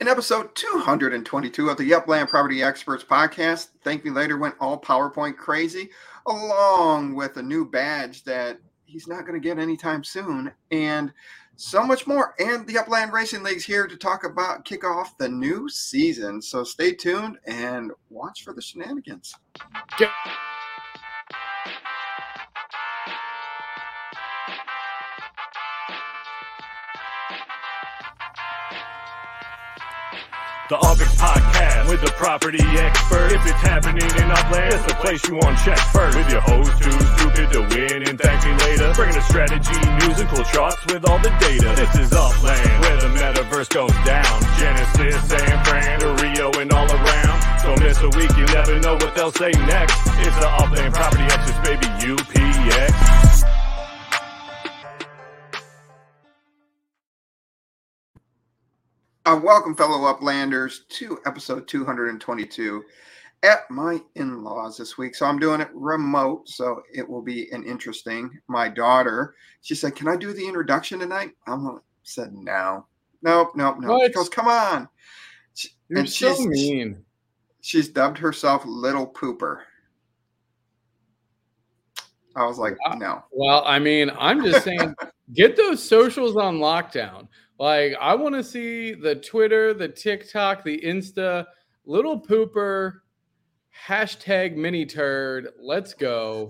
In episode 222 of the Upland Property Experts podcast, Thank Me Later went all PowerPoint crazy, along with a new badge that he's not going to get anytime soon, and so much more. And the Upland Racing League's here to kick off the new season. So stay tuned and watch for the shenanigans. The Upland Podcast with the property expert. If it's happening in Upland, it's the place you want to check first. With your host who's stupid to win and thank me later. Bringing the strategy, news, and cool charts with all the data. This is Upland, where the metaverse goes down. Genesis, San Fran, to Rio, and all around. Don't miss a week, you never know what they'll say next. It's the Upland Property Experts, baby, UPX. Welcome, fellow Uplanders, to episode 222 at my in-laws this week. So I'm doing it remote, so it will be interesting. My daughter, she said, "Can I do the introduction tonight?" I said, "No. Nope. She goes, "Come on." You're so mean. She's dubbed herself Little Pooper. I was like, no. Well, I mean, I'm just saying, get those socials on lockdown. Like, I want to see the Twitter, the TikTok, the Insta, Little Pooper, hashtag mini turd. Let's go.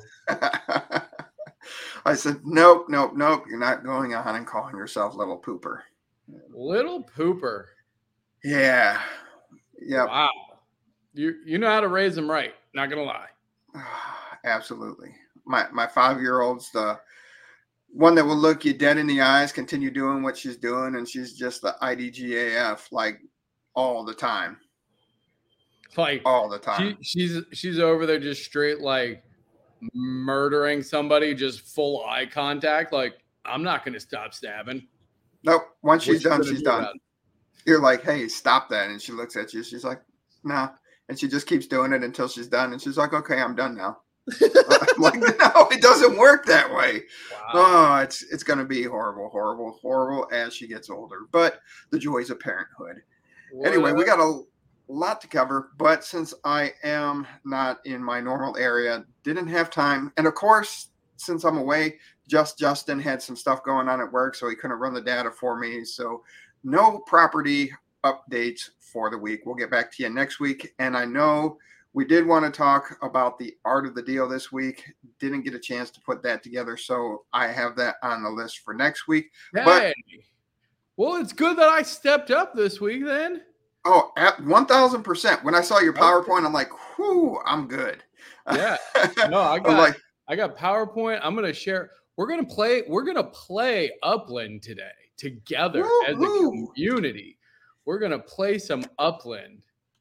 I said, nope. You're not going on and calling yourself Little Pooper. Little Pooper. Yeah. Wow. You know how to raise them right. Not going to lie. Absolutely. My 5-year-old's the one that will look you dead in the eyes, continue doing what she's doing, and she's just the IDGAF like all the time. Like all the time. She's over there just straight like murdering somebody, just full eye contact. Like, I'm not going to stop stabbing. Nope. Once she's done, she's done. You're like, "Hey, stop that!" And she looks at you. She's like, "Nah," and she just keeps doing it until she's done. And she's like, "Okay, I'm done now." I'm like, no, it doesn't work that way. Wow. Oh, it's going to be horrible as she gets older. But the joys of parenthood. What? Anyway, we got a lot to cover. But since I am not in my normal area, didn't have time. And of course, since I'm away, Justin had some stuff going on at work, so he couldn't run the data for me. So no property updates for the week. We'll get back to you next week. And I know we did want to talk about the art of the deal this week. Didn't get a chance to put that together, so I have that on the list for next week. Hey. Well, it's good that I stepped up this week then. Oh, at 1,000%. When I saw your PowerPoint, I'm like, whoo, I'm good. Yeah. No, I got PowerPoint. I'm going to share. We're going to play Upland today together. Woo-hoo. As a community. We're going to play some Upland.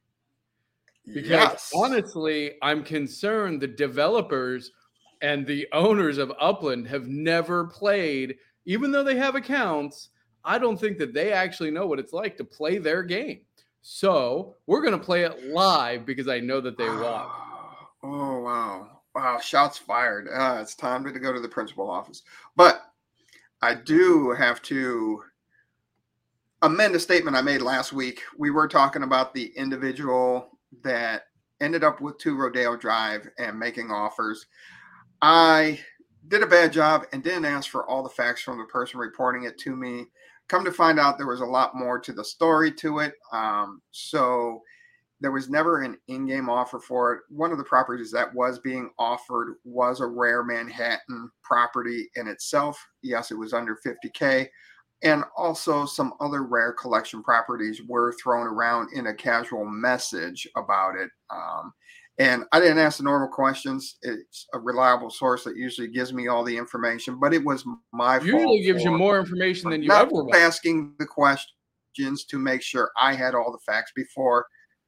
Because honestly, I'm concerned the developers and the owners of Upland have never played, even though they have accounts. I don't think that they actually know what it's like to play their game. So we're going to play it live because I know that they want. Oh, wow. Shots fired. It's time to go to the principal office. But I do have to amend a statement I made last week. We were talking about the individual that ended up with 2 Rodeo Drive and making offers. I did a bad job and didn't ask for all the facts from the person reporting it to me. Come to find out, there was a lot more to the story to it. So there was never an in-game offer for it. One of the properties that was being offered was a rare Manhattan property in itself. Yes, it was under $50K. And also some other rare collection properties were thrown around in a casual message about it. And I didn't ask the normal questions. It's a reliable source that usually gives me all the information, but it was my fault. Usually gives you more information than you ever want. Asking the questions to make sure I had all the facts before.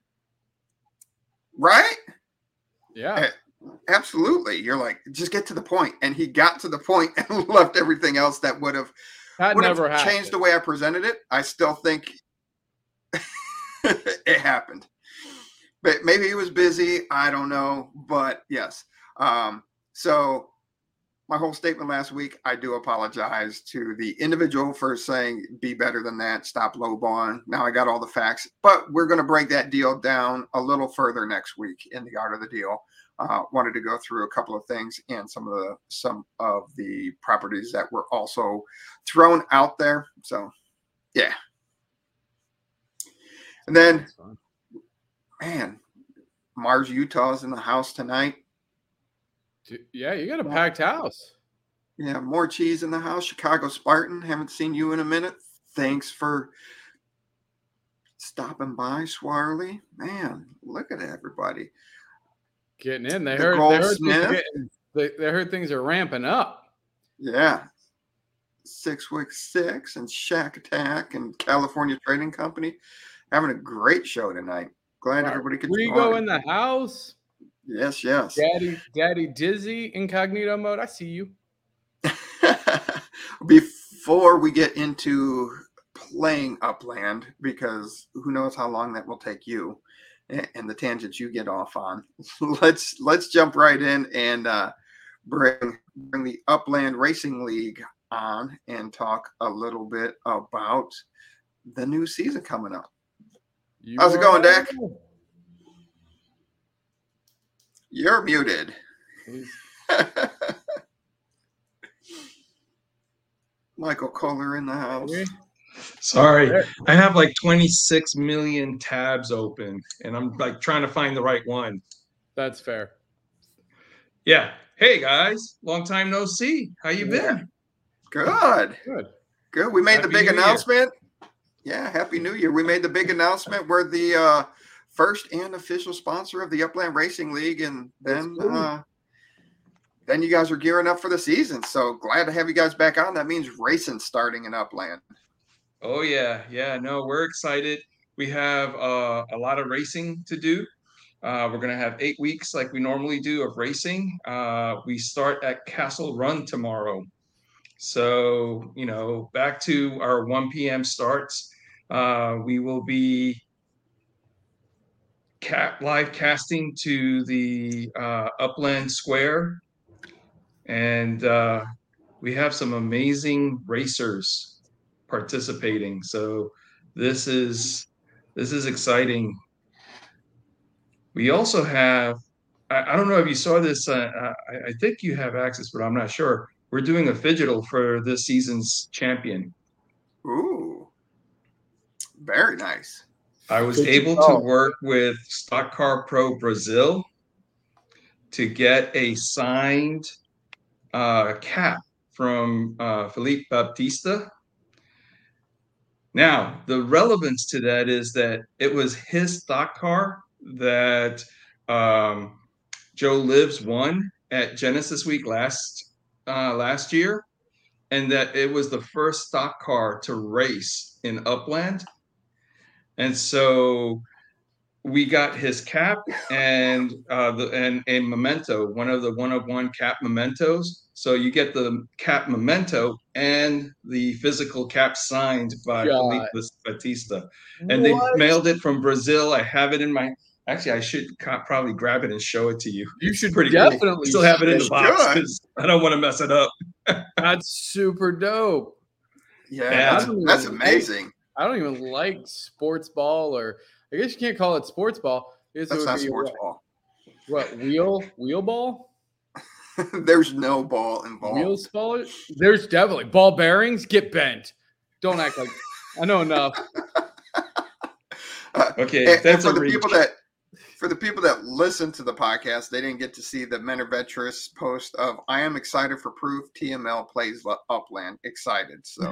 Right? Yeah. Absolutely. You're like, just get to the point. And he got to the point and left everything else that would have changed the way I presented it. I still think it happened. But maybe he was busy. I don't know. But yes. So my whole statement last week, I do apologize to the individual for saying be better than that, stop lowballing. Now I got all the facts, but we're going to break that deal down a little further next week in the Art of the Deal. Wanted to go through a couple of things and some of the properties that were also thrown out there. So, yeah. And then, man, Mars, Utah is in the house tonight. Yeah, you got a packed house. Yeah, more cheese in the house. Chicago Spartan, haven't seen you in a minute. Thanks for stopping by, Swarley. Man, look at everybody. Getting in. They The heard things are ramping up. Yeah. 6 Week 6 and Shack Attack and California Trading Company. Having a great show tonight. Glad everybody could join. Rigo in the house. Yes. Daddy Dizzy, incognito mode. I see you. Before we get into playing Upland, because who knows how long that will take you and the tangents you get off on, let's jump right in and bring the Upland Racing League on and talk a little bit about the new season coming up. How's it going, Dak? You're muted. Michael Kohler in the house. Sorry, I have like 26 million tabs open, and I'm like trying to find the right one. That's fair. Yeah. Hey guys, long time no see. How you been? Good. We made the big announcement. Yeah, Happy New Year. We made the big announcement. We're the first and official sponsor of the Upland Racing League, and then you guys are gearing up for the season. So glad to have you guys back on. That means racing starting in Upland. Oh yeah. No, we're excited. We have a lot of racing to do. We're going to have 8 weeks like we normally do of racing. We start at Castle Run tomorrow. So, back to our 1 p.m. starts. We will be live casting to the Upland Square. And we have some amazing racers participating. So this is exciting. We also have, I don't know if you saw this, I think you have access, but I'm not sure. We're doing a Phygital for this season's champion. Ooh, very nice. I was able to work with Stock Car Pro Brazil to get a signed cap from Felipe Baptista. Now, the relevance to that is that it was his stock car that Joe Lives won at Genesis Week last year, and that it was the first stock car to race in Upland. And so we got his cap and a memento, one of the one-of-one cap mementos. So you get the cap memento and the physical cap signed by Felipe Batista. And they mailed it from Brazil. I have it in my... Actually, I should probably grab it and show it to you. You should pretty definitely cool. Still have it in the box because I don't want to mess it up. That's super dope. Yeah, that's amazing. I don't even like sports ball, or I guess you can't call it sports ball. That's not sports ball. What, wheel ball? There's no ball involved. Wheels ball? There's definitely ball bearings get bent. Don't act like I know enough. Okay, and for the people that listen to the podcast, they didn't get to see the Menovetris post of "I am excited for proof TML plays Upland." Excited, so.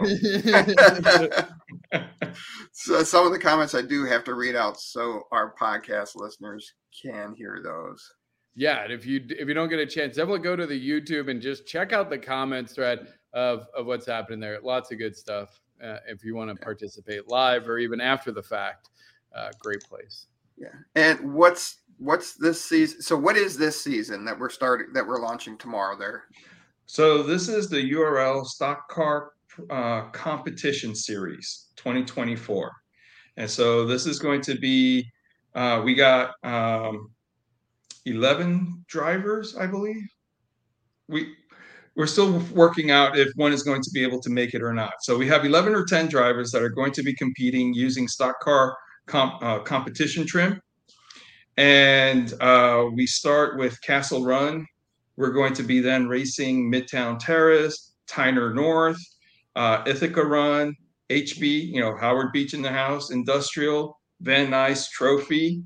So some of the comments I do have to read out so our podcast listeners can hear those. Yeah, and if you don't get a chance, definitely go to the YouTube and just check out the comments thread of what's happening there. Lots of good stuff if you want to participate live or even after the fact. Great place. Yeah. And what's this season? So what is this season that we're launching tomorrow there? So this is the URL Stock Car Competition Series 2024. And so this is going to be, we got 11 drivers, I believe. we're still working out if one is going to be able to make it or not. So we have 11 or 10 drivers that are going to be competing using stock car competition trim. And we start with Castle Run. We're going to be then racing Midtown Terrace, Tyner North, Ithaca Run, HB, Howard Beach in the House, Industrial, Van Nuys Trophy,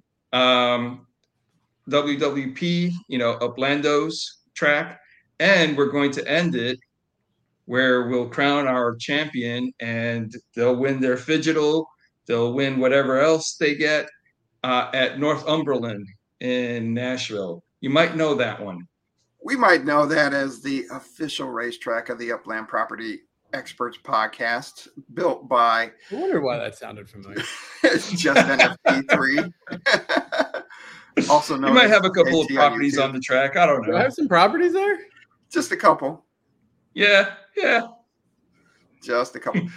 WWP, Uplando's track. And we're going to end it where we'll crown our champion, and they'll win their Fidgetal. They'll win whatever else they get at Northumberland in Nashville. You might know that one. We might know that as the official racetrack of the Upland Property Experts podcast, built by. I wonder why that sounded familiar. Just NFP3. Also known. You might as have a couple of AT properties YouTube. on the track. I don't know. Do I have some properties there? Just a couple. Yeah. Just a couple.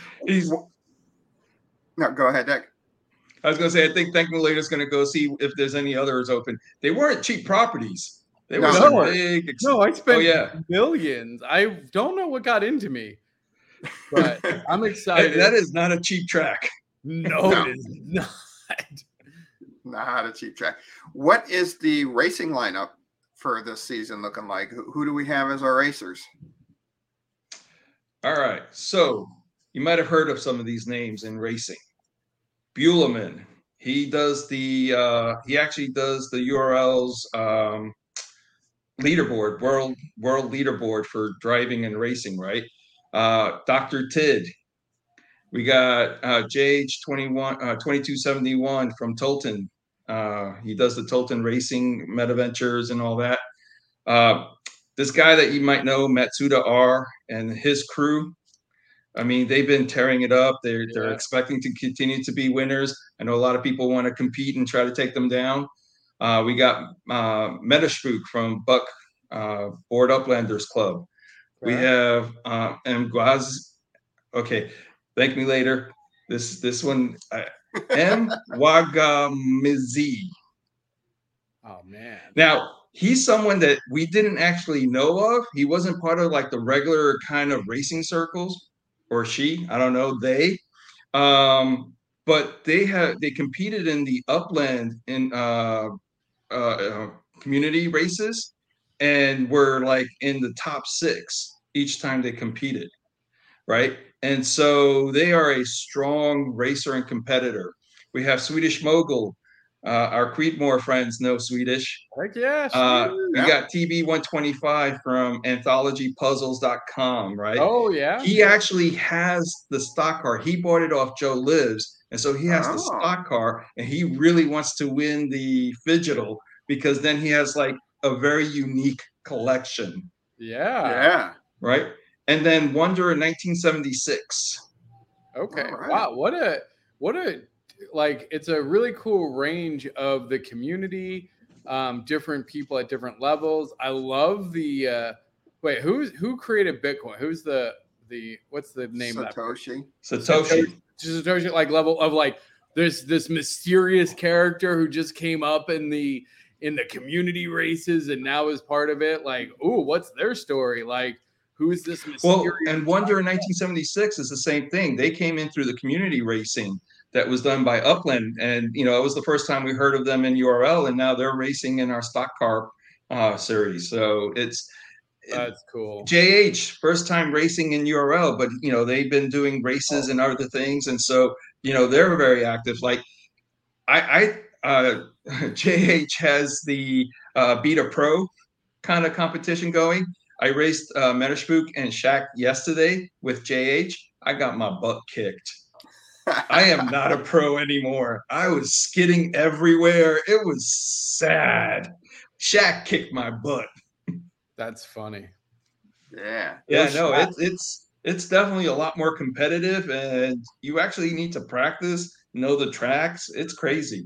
No, go ahead, Dick. I was going to say, I think Thank Me Later is going to go see if there's any others open. They weren't cheap properties. They were some big. No, I spent millions. I don't know what got into me, but I'm excited. That is not a cheap track. No, it is not. Not a cheap track. What is the racing lineup for this season looking like? Who do we have as our racers? All right. So you might have heard of some of these names in racing. Buleman. He actually does the URL's leaderboard, world leaderboard for driving and racing, right? Dr. Tid. We got JH2271 from Tolton. He does the Tolton Racing Metaventures and all that. This guy that you might know, Matsuda R, and his crew. I mean, they've been tearing it up. They're expecting to continue to be winners. I know a lot of people want to compete and try to take them down. We got Metaspook from Buck Board Uplanders Club. We have Mguaz. Okay, Thank Me Later. This one, M. Wagamizi. Oh man! Now he's someone that we didn't actually know of. He wasn't part of like the regular kind of racing circles, or she. I don't know. They, but they competed in the Upland in community races, and were like in the top 6 each time they competed, right? And so they are a strong racer and competitor. We have Swedish Mogul. Our Creedmoor friends know Swedish. Heck yeah. We got TB125 from anthologypuzzles.com, right? Oh, yeah. He actually has the stock car. He bought it off Joe Lives. And so he has the stock car, and he really wants to win the Fidgetal because then he has like a very unique collection. Yeah. Right? And then Wonder in 1976. Okay. Right. Wow. What a like, it's a really cool range of the community, different people at different levels. I love the who created Bitcoin? Who's the what's the name of that? Satoshi, like level of like there's this mysterious character who just came up in the community races and now is part of it. Like, ooh, what's their story? Like, who is this mysterious? Well, and Wonder in 1976 is the same thing. They came in through the community racing that was done by Upland, and it was the first time we heard of them in URL, and now they're racing in our stock car series. So that's cool. JH, first time racing in URL, but they've been doing races and other things, and so they're very active. Like JH has the Beta Pro kind of competition going. I raced Metaspook and Shaq yesterday with JH. I got my butt kicked. I am not a pro anymore. I was skidding everywhere. It was sad. Shaq kicked my butt. That's funny. Yeah. Yeah, no, it's definitely a lot more competitive, and you actually need to practice, know the tracks. It's crazy.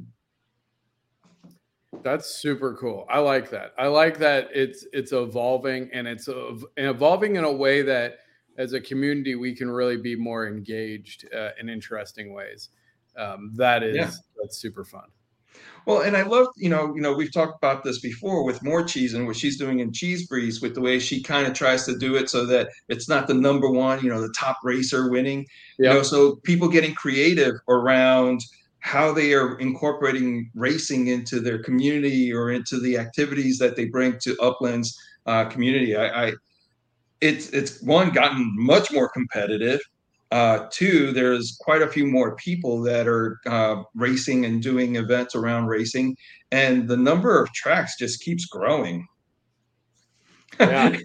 That's super cool. I like that. I like that it's evolving, and it's evolving in a way that as a community we can really be more engaged in interesting ways. That's super fun. Well, and I love, we've talked about this before with More Cheese and what she's doing in Cheese Breeze with the way she kind of tries to do it so that it's not the number one, the top racer winning, Yep. so people getting creative around how they are incorporating racing into their community or into the activities that they bring to Upland's community. It's one gotten much more competitive. Two, there's quite a few more people that are racing and doing events around racing, and the number of tracks just keeps growing. Yeah.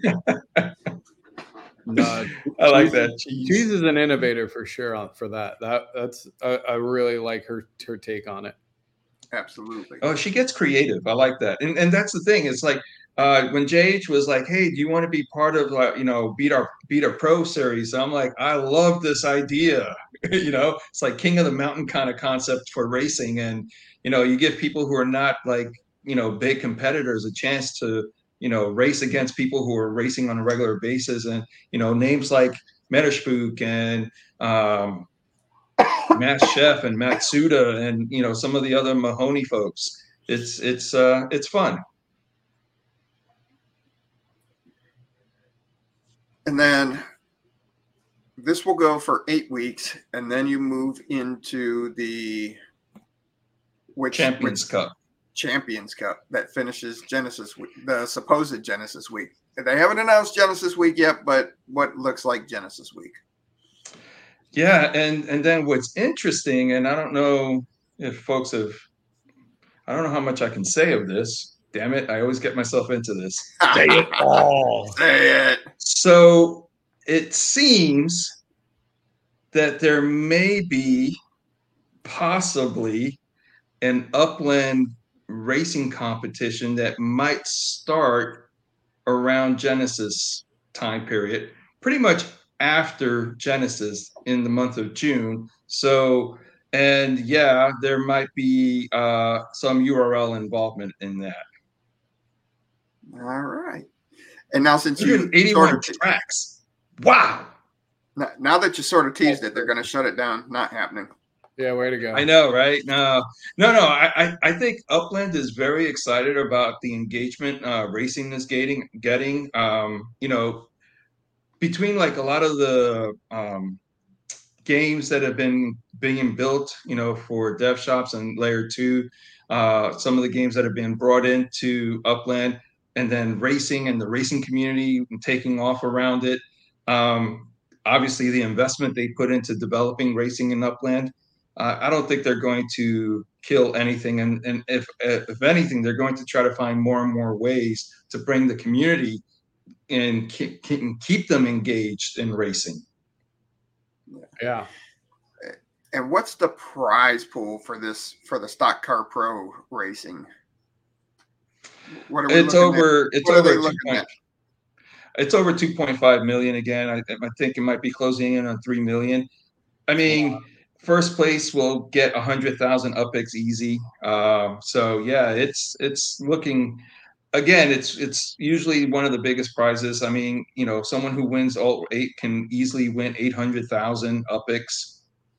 No, I like that. Cheese is an innovator for sure for that. That's I really like her take on it. Absolutely. Oh, she gets creative. I like that. And that's the thing. It's like when JH was like, "Hey, do you want to be part of Beat Our Pro series?" I'm like, I love this idea. It's like King of the Mountain kind of concept for racing, and you give people who are not like big competitors a chance to race against people who are racing on a regular basis, and names like Meterspook and Matt Chef and Matsuda and some of the other Mahoney folks. It's fun. And then this will go for 8 weeks, and then you move into the Champions Cup. Champions Cup that finishes Genesis Week, the supposed Genesis Week. They haven't announced Genesis Week yet, but what looks like Genesis Week. Yeah, and then what's interesting, and I don't know if folks I don't know how much I can say of this. Damn it, I always get myself into this. Say it all. Say it. So it seems that there may be possibly an Upland racing competition that might start around Genesis time period, pretty much after Genesis in the month of June. So, and yeah, there might be some URL involvement in that. All right. And now since you 81 tracks. Wow. Now that you sort of teased it, they're going to shut it down. Not happening. Yeah, way to go. I know, right? No. I think Upland is very excited about the engagement racing is getting. Between like a lot of the games that have been being built, for dev shops and Layer 2, some of the games that have been brought into Upland, and then racing and the racing community taking off around it. Obviously, the investment they put into developing racing in Upland, I don't think they're going to kill anything. And if anything, they're going to try to find more and more ways to bring the community and keep them engaged in racing. Yeah. And what's the prize pool for the Stock Car Pro racing? What are we it's over. At? It's what over. It's over 2.5 million again. I think it might be closing in on 3 million. I mean, first place will get 100,000 UPIX easy. So yeah, it's looking. Again, it's usually one of the biggest prizes. I mean, someone who wins all 8 can easily win 800,000 UPIX.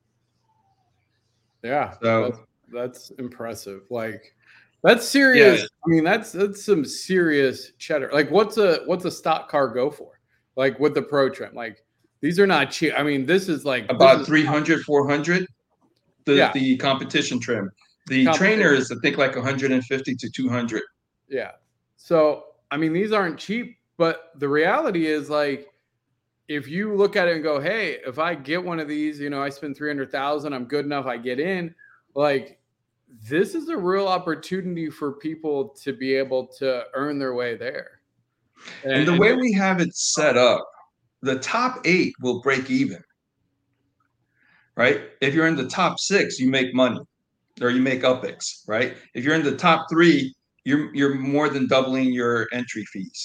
Yeah, so that's impressive. Like, that's serious. Yeah. I mean, that's some serious cheddar. Like, what's a stock car go for? Like with the pro trim, like these are not cheap. I mean, this is like about 300, 400. The competition trim. The trainer is, I think, like 150 to 200. Yeah. So, I mean, these aren't cheap, but the reality is, like, if you look at it and go, hey, if I get one of these, I spend 300,000, I'm good enough, I get in. Like, this is a real opportunity for people to be able to earn their way there. And the way we have it set up, the top 8 will break even, right? If you're in the top 6, you make money, or you make UPIX, right? If you're in the top 3, you're more than doubling your entry fees.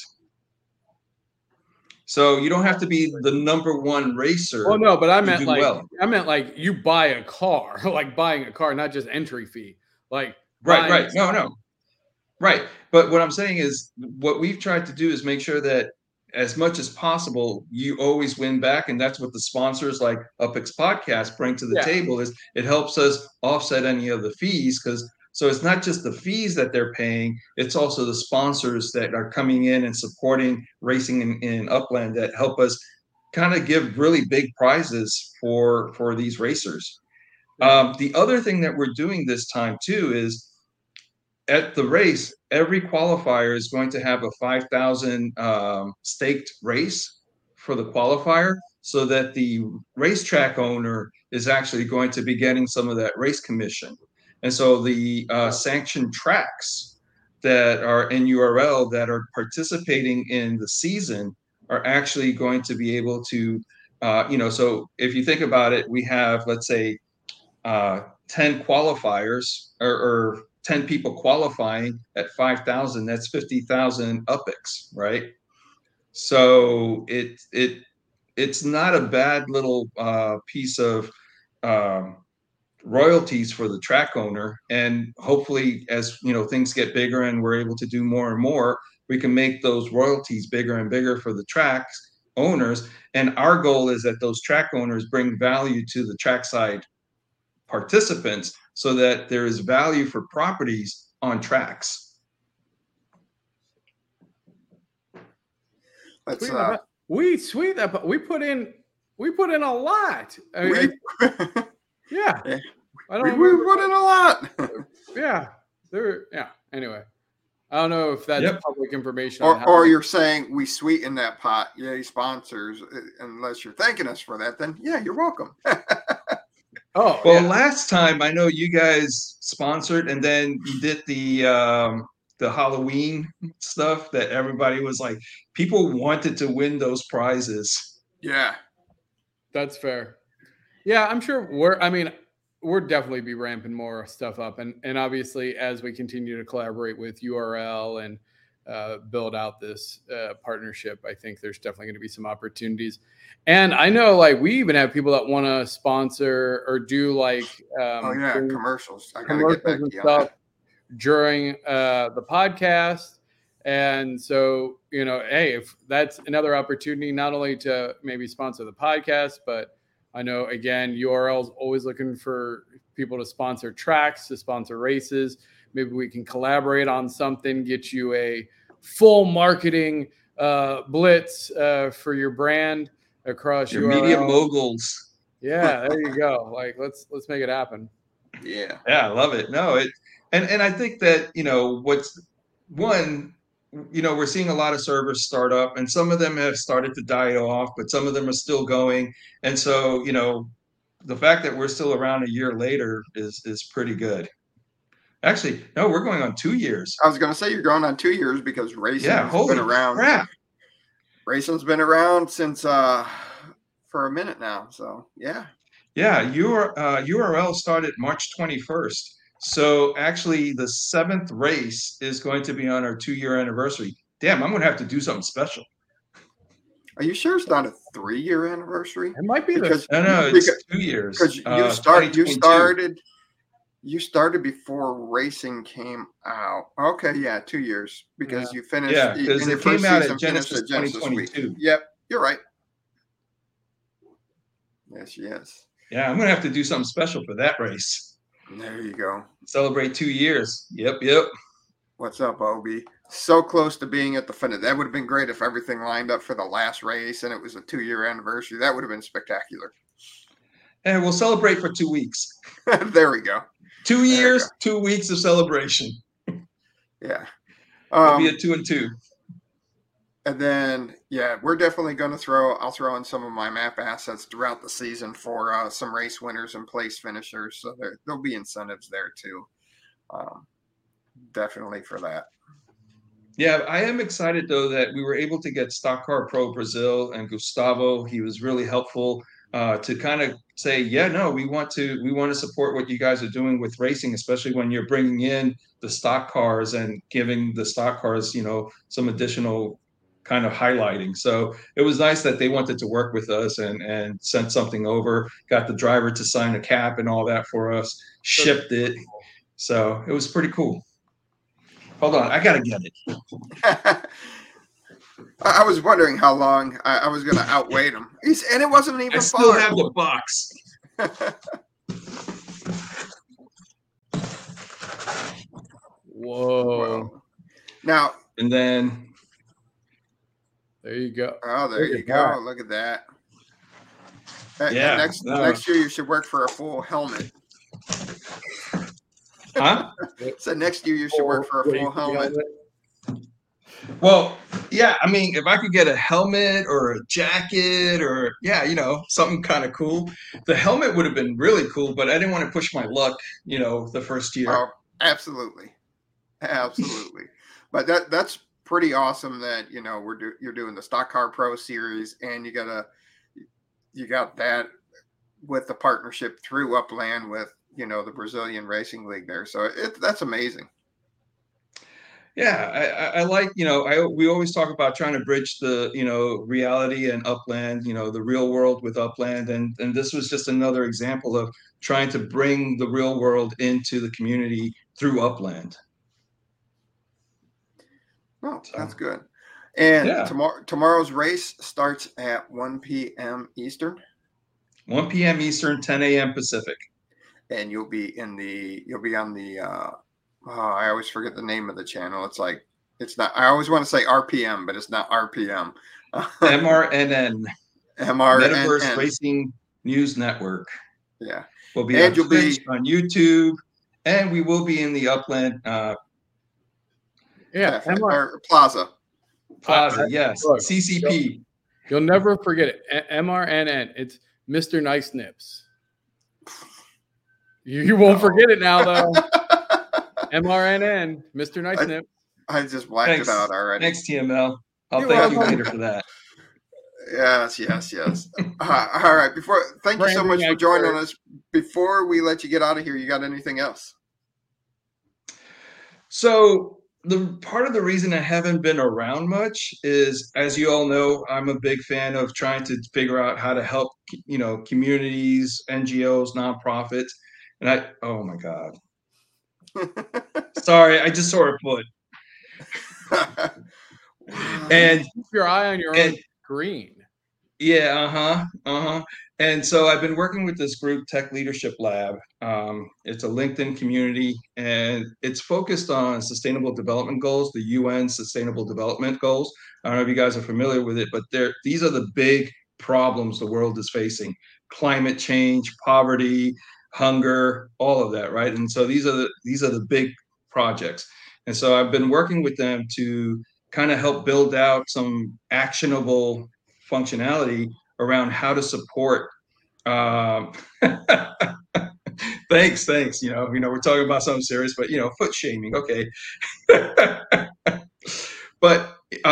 So you don't have to be the number 1 racer. Oh no, but I meant like you buy a car, like buying a car, not just entry fee. Like right. No. Right. But what I'm saying is, what we've tried to do is make sure that as much as possible, you always win back. And that's what the sponsors like UPIX Podcast bring to the table, is it helps us offset any of the fees, because So it's not just the fees that they're paying, it's also the sponsors that are coming in and supporting racing in Upland that help us kind of give really big prizes for these racers. The other thing that we're doing this time too is at the race, every qualifier is going to have a 5,000 staked race for the qualifier, so that the racetrack owner is actually going to be getting some of that race commission. And so the sanctioned tracks that are in URL that are participating in the season are actually going to be able to, so if you think about it, we have, let's say, 10 qualifiers or 10 people qualifying at 5,000, that's 50,000 UPICs, right? So it's not a bad little piece of royalties for the track owner. And hopefully, as things get bigger and we're able to do more and more, we can make those royalties bigger and bigger for the track owners. And our goal is that those track owners bring value to the trackside participants, so that there is value for properties on tracks. That's we put in a lot. I mean, yeah. I don't we put in a lot. Anyway, I don't know if that's public information. Or you're saying we sweeten that pot, yay sponsors. Unless you're thanking us for that, then yeah, you're welcome. Last time I know you guys sponsored, and then you did the Halloween stuff that everybody was like, people wanted to win those prizes. Yeah, that's fair. Yeah, I'm sure we're definitely be ramping more stuff up, and obviously as we continue to collaborate with URL and build out this partnership, I think there's definitely going to be some opportunities. And I know, like, we even have people that want to sponsor or do commercials. I gotta get back to you stuff during the podcast. And so, hey, if that's another opportunity, not only to maybe sponsor the podcast, but I know, again, URL is always looking for people to sponsor tracks, to sponsor races. Maybe we can collaborate on something, get you a full marketing blitz for your brand across your media moguls. Yeah, there you go. Like, let's make it happen. Yeah, I love it. No, and I think that we're seeing a lot of servers start up, and some of them have started to die off, but some of them are still going. And so the fact that we're still around a year later is pretty good. Actually, no, we're going on 2 years. I was going to say you're going on 2 years because racing's been around. Crap. Racing's been around since for a minute now. So yeah. URL started March 21st. So actually, the 7th race is going to be on our 2-year anniversary. Damn, I'm going to have to do something special. Are you sure it's not a 3-year anniversary? It might be it's 2 years. Because you started before racing came out. Okay, yeah, 2 years because you finished. Yeah, because it came out at Genesis 2022. Yep, you're right. Yes. Yeah, I'm gonna have to do something special for that race. There you go. Celebrate 2 years. Yep. What's up, Obi? So close to being at the finish. That would have been great if everything lined up for the last race and it was a 2-year anniversary. That would have been spectacular. And we'll celebrate for 2 weeks. There we go. 2 years, 2 weeks of celebration. Yeah. It'll be a 2 and 2. And then, we're definitely going to I'll throw in some of my map assets throughout the season for some race winners and place finishers. So there'll be incentives there too. Definitely for that. Yeah, I am excited though that we were able to get Stock Car Pro Brazil and Gustavo. He was really helpful to kind of say, we want to support what you guys are doing with racing, especially when you're bringing in the stock cars and giving the stock cars, some additional kind of highlighting. So it was nice that they wanted to work with us and sent something over, got the driver to sign a cap and all that for us, shipped it. So it was pretty cool. Hold on, I gotta get it. I was wondering how long I was going to outweigh him. And it wasn't even far. I still have the box. Whoa. Now, And then there you go. Oh, there you go. Look at that. Yeah, And next year you should work for a full helmet. huh? So next year you should work for a full helmet. Well, yeah, I mean, if I could get a helmet or a jacket or something kind of cool. The helmet would have been really cool, but I didn't want to push my luck, the first year. Oh, absolutely. Absolutely. But that's pretty awesome that, you're doing the Stock Car Pro series, and you got that with the partnership through Upland with, the Brazilian Racing League there. So that's amazing. Yeah, I like, we always talk about trying to bridge the, reality and Upland, the real world with Upland. And this was just another example of trying to bring the real world into the community through Upland. Oh, that's good. And Yeah. Tomorrow's race starts at 1 p.m. Eastern. 1 p.m. Eastern, 10 a.m. Pacific. And you'll be on the I always forget the name of the channel. It's not, I always want to say RPM, but it's not RPM. MRNN. Metaverse Racing News Network. Yeah. We'll be on Twitch, on YouTube, and we will be in the Upland. Plaza. Yes. Look, CCP. You'll never forget it. MRNN. It's Mr. Nice Nips. You won't forget it now, though. MRNN, Mr. Nice Nips. I just blacked it out already. Thanks, TML. I'll thank you later for that. Yes. All right. Thank you so much for joining us. Before we let you get out of here, you got anything else? So the part of the reason I haven't been around much is, as you all know, I'm a big fan of trying to figure out how to help, communities, NGOs, nonprofits. And oh my God. Sorry, I just saw a foot. And keep your eye on your own screen. Yeah, And so I've been working with this group, Tech Leadership Lab. It's a LinkedIn community, and it's focused on sustainable development goals, the UN Sustainable Development Goals. I don't know if you guys are familiar with it, but these are the big problems the world is facing: climate change, poverty, hunger, all of that, right? And so these are the big projects. And so I've been working with them to kind of help build out some actionable functionality around how to support. Thanks. We're talking about something serious, but foot shaming. Okay. But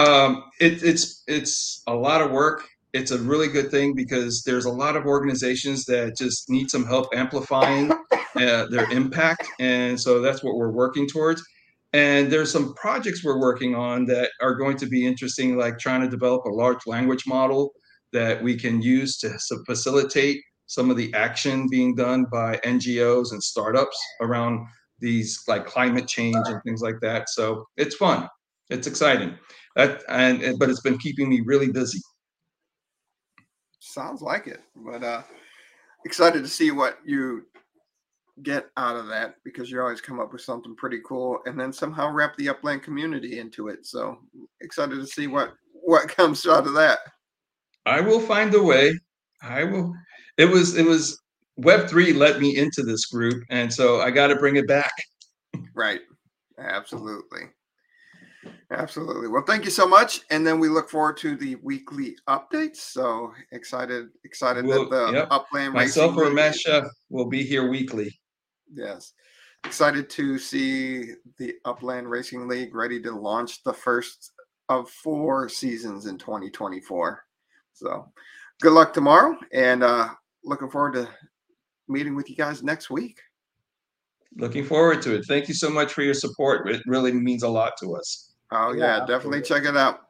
it's a lot of work. It's a really good thing because there's a lot of organizations that just need some help amplifying their impact. And so that's what we're working towards. And there's some projects we're working on that are going to be interesting, like trying to develop a large language model that we can use to facilitate some of the action being done by NGOs and startups around these, like climate change and things like that. So it's fun. It's exciting. But it's been keeping me really busy. Sounds like it. But excited to see what you get out of that, because you always come up with something pretty cool and then somehow wrap the Upland community into it. So excited to see what comes out of that. I will find a way. I will. It was Web3 let me into this group, and so I got to bring it back. Right. Absolutely. Well, thank you so much. And then we look forward to the weekly updates. So excited that the Upland myself or Ramesh will be here weekly. Yes. Excited to see the Upland Racing League ready to launch the first of 4 seasons in 2024. So good luck tomorrow, and looking forward to meeting with you guys next week. Looking forward to it. Thank you so much for your support. It really means a lot to us. Oh, yeah, definitely check it out.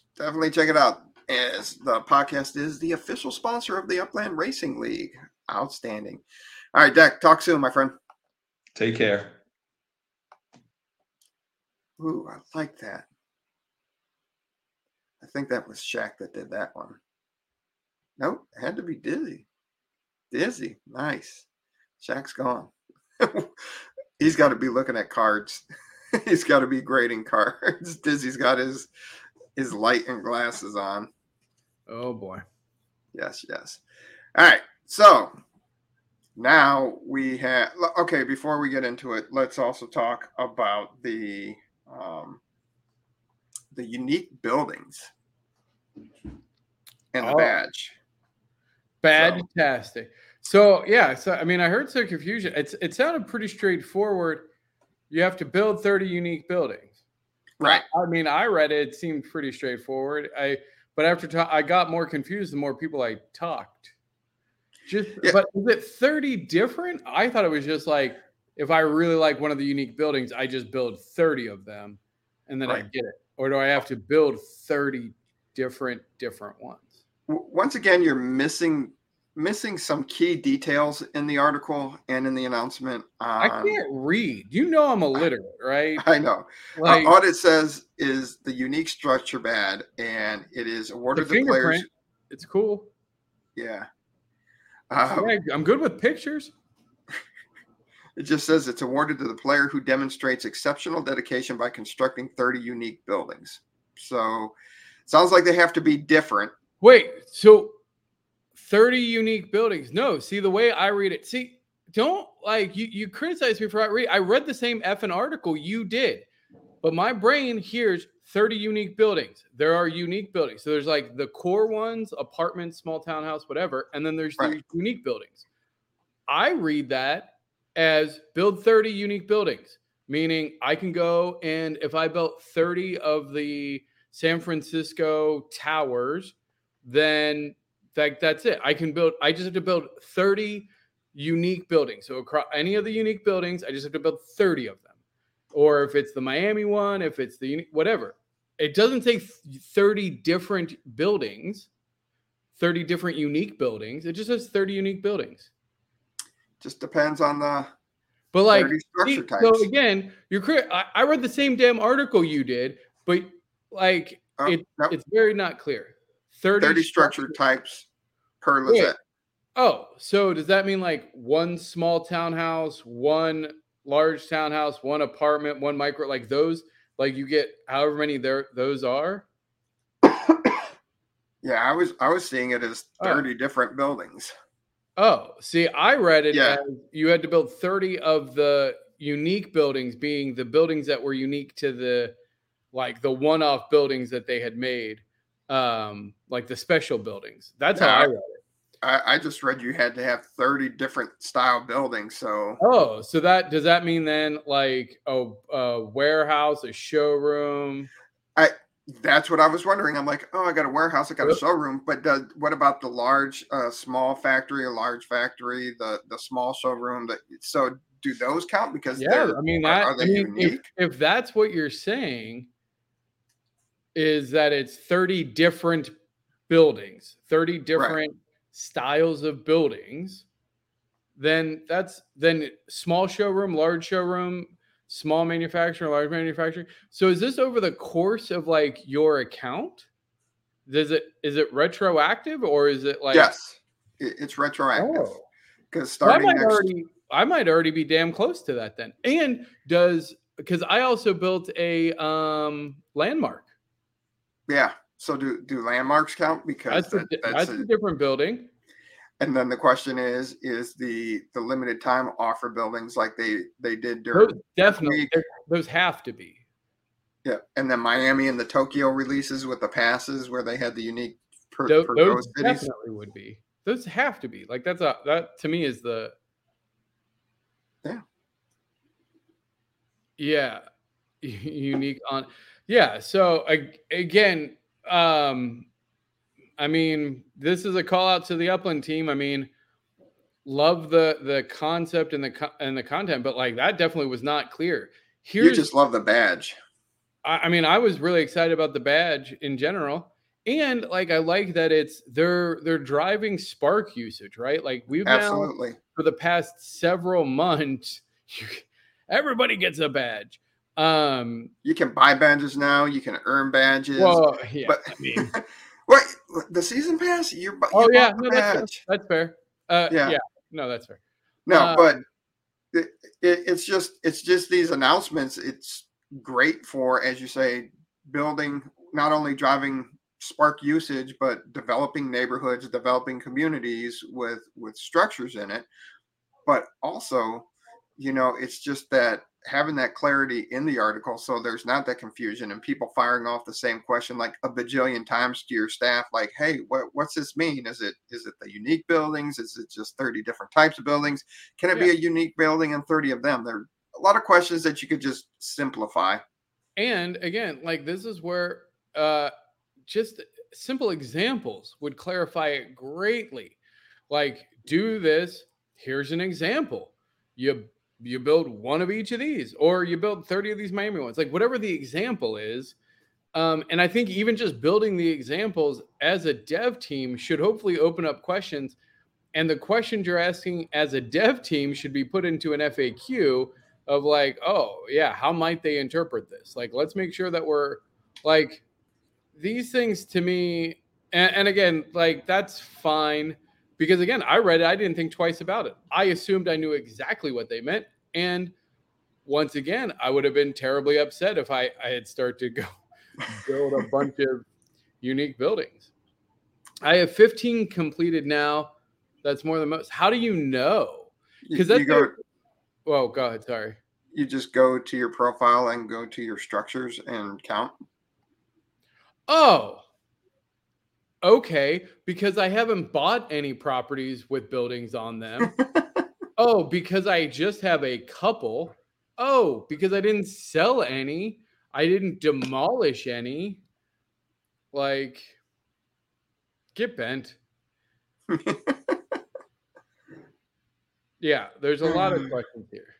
As the podcast is the official sponsor of the Upland Racing League. Outstanding. All right, Dak, talk soon, my friend. Take care. Ooh, I like that. I think that was Shaq that did that one. Nope, it had to be Dizzy. Nice. Shaq's gone. He's got to be looking at cards. He's got to be grading cards. Dizzy's got his light and glasses on. Oh boy. Yes. All right. So now we have. Okay. Before we get into it, let's also talk about the unique buildings and the badge. Badge-tastic. So yeah. So I mean, I heard some confusion. It sounded pretty straightforward. You have to build 30 unique buildings. Right. I mean, I read it. It seemed pretty straightforward. But after I got more confused the more people I talked. But is it 30 different? I thought it was just like if I really like one of the unique buildings, I just build 30 of them, and then I get it. Or do I have to build 30 different ones? Once again, you're missing some key details in the article and in the announcement. I can't read. You know I'm illiterate, right? I know. Like, all it says is the unique structure badge, and it is awarded to players. It's cool. Yeah. I'm good with pictures. It just says it's awarded to the player who demonstrates exceptional dedication by constructing 30 unique buildings. So sounds like they have to be different. Wait, so 30 unique buildings. No, see the way I read it. See, don't like you criticize me for not reading. I read the same effing article you did, but my brain hears 30 unique buildings. There are unique buildings. So there's like the core ones, apartments, small townhouse, whatever, and then there's the unique buildings. I read that as build 30 unique buildings, meaning I can go and if I built 30 of the San Francisco towers, then that's it. I just have to build 30 unique buildings. So across any of the unique buildings, I just have to build 30 of them. Or if it's the Miami one, if it's the whatever. It doesn't say 30 different buildings, 30 different unique buildings. It just says 30 unique buildings. Just depends on the structure types. So again, I read the same damn article you did, but like it's very not clear. 30 structure types per Lizette. Oh, so does that mean like one small townhouse, one large townhouse, one apartment, one micro, like those, like you get however many those are? Yeah, I was seeing it as 30 different buildings. Oh, see, I read it as you had to build 30 of the unique buildings, being the buildings that were unique to the one-off buildings that they had made, like the special buildings. That's how I read it. I just read you had to have 30 different style buildings. So so does that mean then like a warehouse, a showroom? That's what I was wondering. I'm like, I got a warehouse, I got a showroom, but what about the large, small factory, a large factory, the small showroom? So do those count? Because are they unique? If that's what you're saying, is that it's 30 different buildings, 30 different styles of buildings, then small showroom, large showroom, small manufacturer, large manufacturer. So is this over the course of like your account? Is it retroactive or is it like? Yes, it's retroactive. Because I might already be damn close to that then. And because I also built a landmark. Yeah. So do landmarks count? Because that's a different building. And then the question is the limited time offer buildings like they did during definitely those have to be. Yeah. And then Miami and the Tokyo releases with the passes where they had the unique those cities definitely would be. Those have to be. Like that to me is the unique on. Yeah. So again, I mean, this is a call out to the Upland team. I mean, love the concept and the content, but like that definitely was not clear. You just love the badge. I mean, I was really excited about the badge in general, and like I like that they're driving Spark usage, right? Like we've absolutely now, for the past several months, everybody gets a badge. You can buy badges now. You can earn badges. Well, yeah, but I mean. What the season pass? That's fair. No, that's fair. No, but it's just these announcements. great for, as you say, building, not only driving Spark usage, but developing neighborhoods, developing communities with structures in it. But also, it's just that having that clarity in the article, so there's not that confusion and people firing off the same question like a bajillion times to your staff, like, hey, what's this mean? Is it the unique buildings? Is it just 30 different types of buildings? Can it be a unique building and 30 of them? There are a lot of questions that you could just simplify. And again, like, this is where just simple examples would clarify it greatly. Like, do this. Here's an example. You build one of each of these, or you build 30 of these Miami ones, like whatever the example is. And I think even just building the examples as a dev team should hopefully open up questions. And the questions you're asking as a dev team should be put into an FAQ of like, oh yeah, how might they interpret this? Like, let's make sure that we're like, these things to me, and again, like, that's fine. Because again, I read it, I didn't think twice about it. I assumed I knew exactly what they meant. And once again, I would have been terribly upset if I had started to go build a bunch of unique buildings. I have 15 completed now. That's more than most. How do you know? Because that's well, go ahead. Sorry. You just go to your profile and go to your structures and count. Oh, okay, because I haven't bought any properties with buildings on them. Oh, because I just have a couple. Oh, because I didn't sell any. I didn't demolish any. Like, get bent. Yeah, there's a lot of questions here.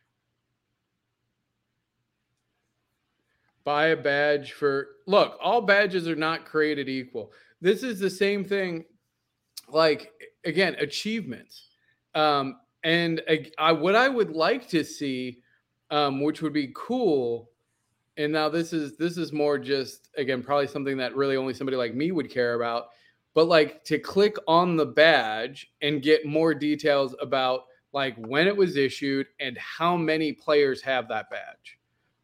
Buy a badge for... Look, all badges are not created equal. This is the same thing, like, again, achievements. And what I would like to see, which would be cool, and now this is more just, again, probably something that really only somebody like me would care about, but like to click on the badge and get more details about like when it was issued and how many players have that badge.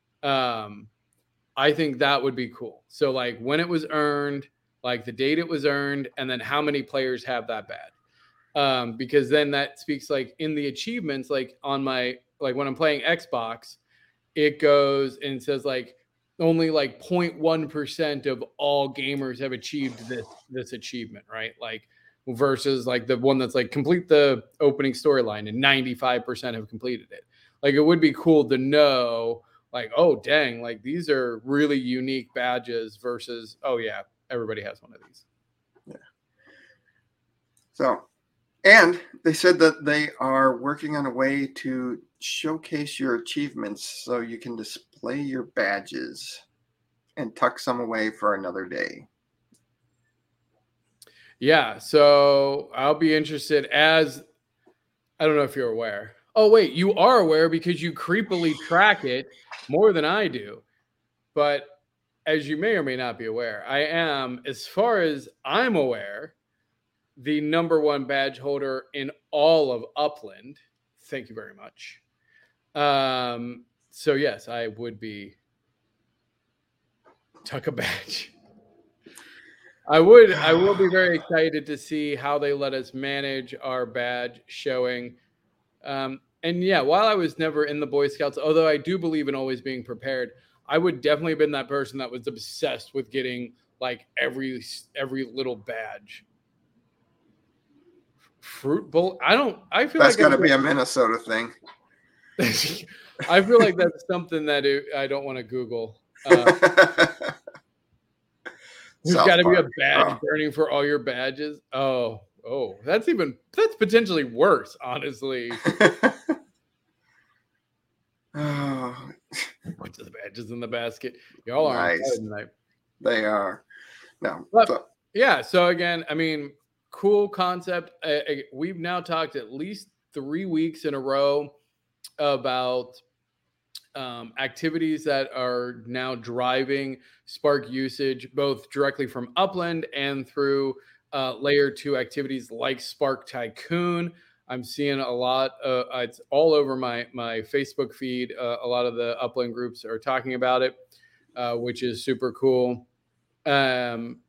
I think that would be cool. So like when it was earned, like the date it was earned, and then how many players have that badge. Because then that speaks like in the achievements, like on my, like when I'm playing Xbox, it goes and says like only like 0.1% of all gamers have achieved this achievement, right? Like versus like the one that's like complete the opening storyline and 95% have completed it. Like it would be cool to know like, oh dang, like these are really unique badges versus, oh yeah, everybody has one of these. Yeah. So, and they said that they are working on a way to showcase your achievements so you can display your badges and tuck some away for another day. Yeah, so I'll be interested, as I don't know if you're aware. Oh, wait, you are aware because you creepily track it more than I do. But as you may or may not be aware, I am, as far as I'm aware, the #1 badge holder in all of Upland. Thank you very much. So yes, I would be tuck a badge. I will be very excited to see how they let us manage our badge showing. And yeah, while I was never in the Boy Scouts, although I do believe in always being prepared, I would definitely have been that person that was obsessed with getting like every little badge. Fruit bowl. I feel that's like that's got to be a Minnesota thing. I feel like that's something that I don't want to Google. There's got to be a badge burning for all your badges. Oh, that's potentially worse, honestly. Oh. Bunch of badges in the basket. Y'all are nice tonight. They are. No. Yeah. So again, I mean, cool concept. We've now talked at least 3 weeks in a row about activities that are now driving Spark usage, both directly from Upland and through layer 2 activities like Spark Tycoon. I'm seeing a lot. It's all over my Facebook feed. A lot of the Upland groups are talking about it, which is super cool. And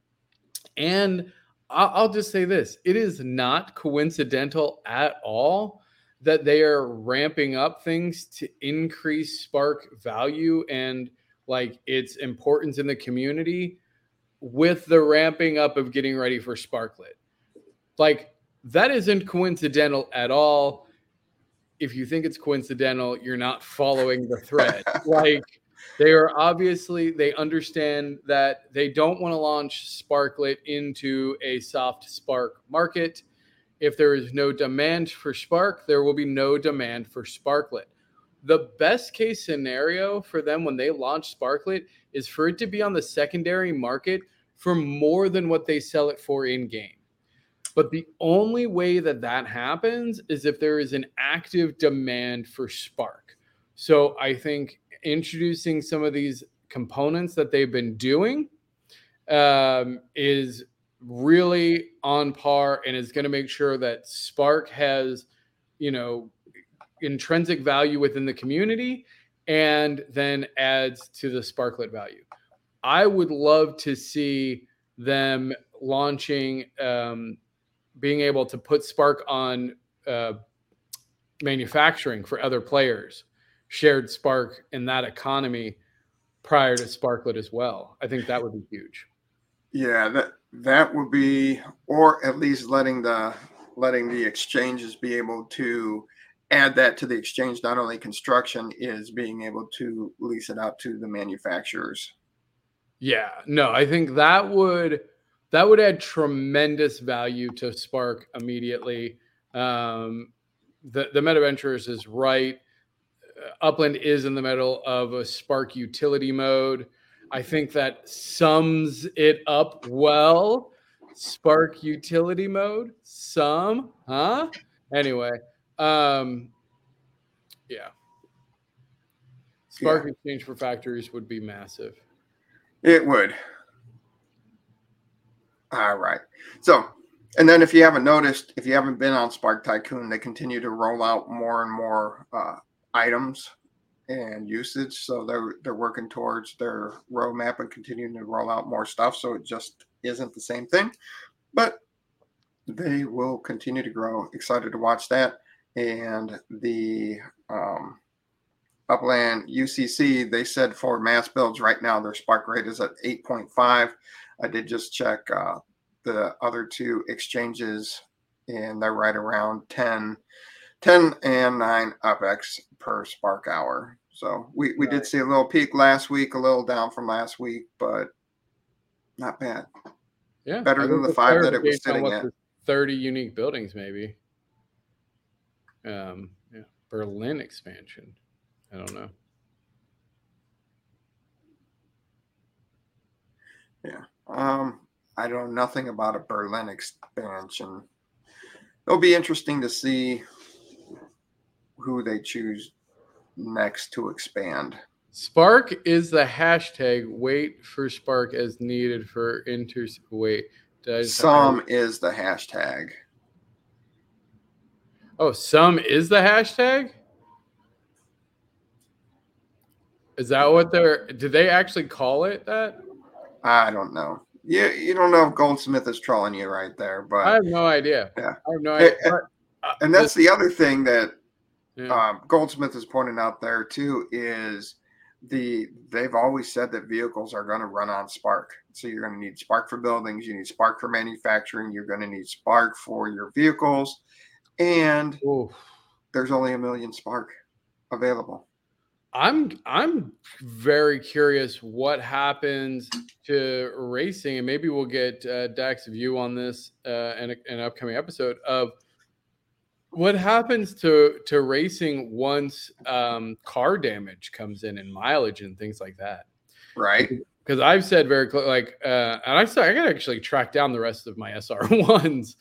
I'll just say this: it is not coincidental at all that they are ramping up things to increase Spark value and like its importance in the community with the ramping up of getting ready for Sparklet. Like, that isn't coincidental at all. If you think it's coincidental, you're not following the thread. Like, they understand that they don't want to launch Sparklet into a soft Spark market. If there is no demand for Spark, there will be no demand for Sparklet. The best case scenario for them when they launch Sparklet is for it to be on the secondary market for more than what they sell it for in game. But the only way that happens is if there is an active demand for Spark. So I think introducing some of these components that they've been doing is really on par and is going to make sure that Spark has, intrinsic value within the community and then adds to the Sparklet value. I would love to see them launching, being able to put Spark on manufacturing for other players, shared Spark in that economy prior to Sparklet as well. I think that would be huge. Yeah, that would be, or at least letting the exchanges be able to add that to the exchange. Not only construction is being able to lease it out to the manufacturers. Yeah, no, I think that would add tremendous value to Spark immediately. The Meta Ventures is right. Upland is in the middle of a Spark utility mode. I think that sums it up well. Spark utility mode. Anyway, yeah. Spark exchange for factories would be massive. It would. All right. So, and then if you haven't noticed, if you haven't been on Spark Tycoon, they continue to roll out more and more items and usage. So they're working towards their roadmap and continuing to roll out more stuff. So it just isn't the same thing, but they will continue to grow. Excited to watch that. And the Upland UCC, they said for mass builds right now, their Spark rate is at 8.5. I did just check the other two exchanges, and they're right around 10 and 9 UpX per Spark hour. So we did see a little peak last week, a little down from last week, but not bad. Yeah, better than the 5 that it was sitting at. 30 unique buildings, maybe. Berlin expansion. I don't know. Yeah. I know nothing about a Berlin expansion. It'll be interesting to see who they choose next to expand. Spark is the hashtag. Wait for Spark as needed for wait. Some is the hashtag. Oh, some is the hashtag? Is that what did they actually call it that? I don't know. You don't know if Goldsmith is trolling you right there, but I have no idea. Yeah. I have no idea. And that's the other thing that Goldsmith is pointing out there too, is they've always said that vehicles are going to run on Spark. So you're going to need Spark for buildings, you need Spark for manufacturing, you're going to need Spark for your vehicles, and there's only 1 million Spark available. I'm very curious what happens to racing, and maybe we'll get Dak's view on this in an upcoming episode of what happens to racing once car damage comes in and mileage and things like that. Right. Because I've said very clear, and I gotta actually track down the rest of my SR1s.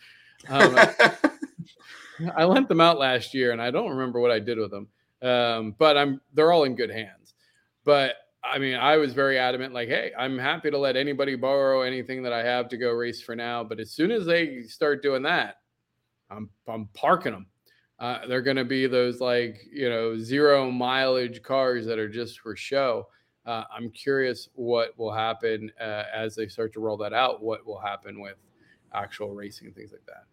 I lent them out last year, and I don't remember what I did with them. But they're all in good hands. But I mean, I was very adamant, like, hey, I'm happy to let anybody borrow anything that I have to go race for now. But as soon as they start doing that, I'm parking them. They're going to be those 0 mileage cars that are just for show. I'm curious what will happen as they start to roll that out. What will happen with actual racing, things like that.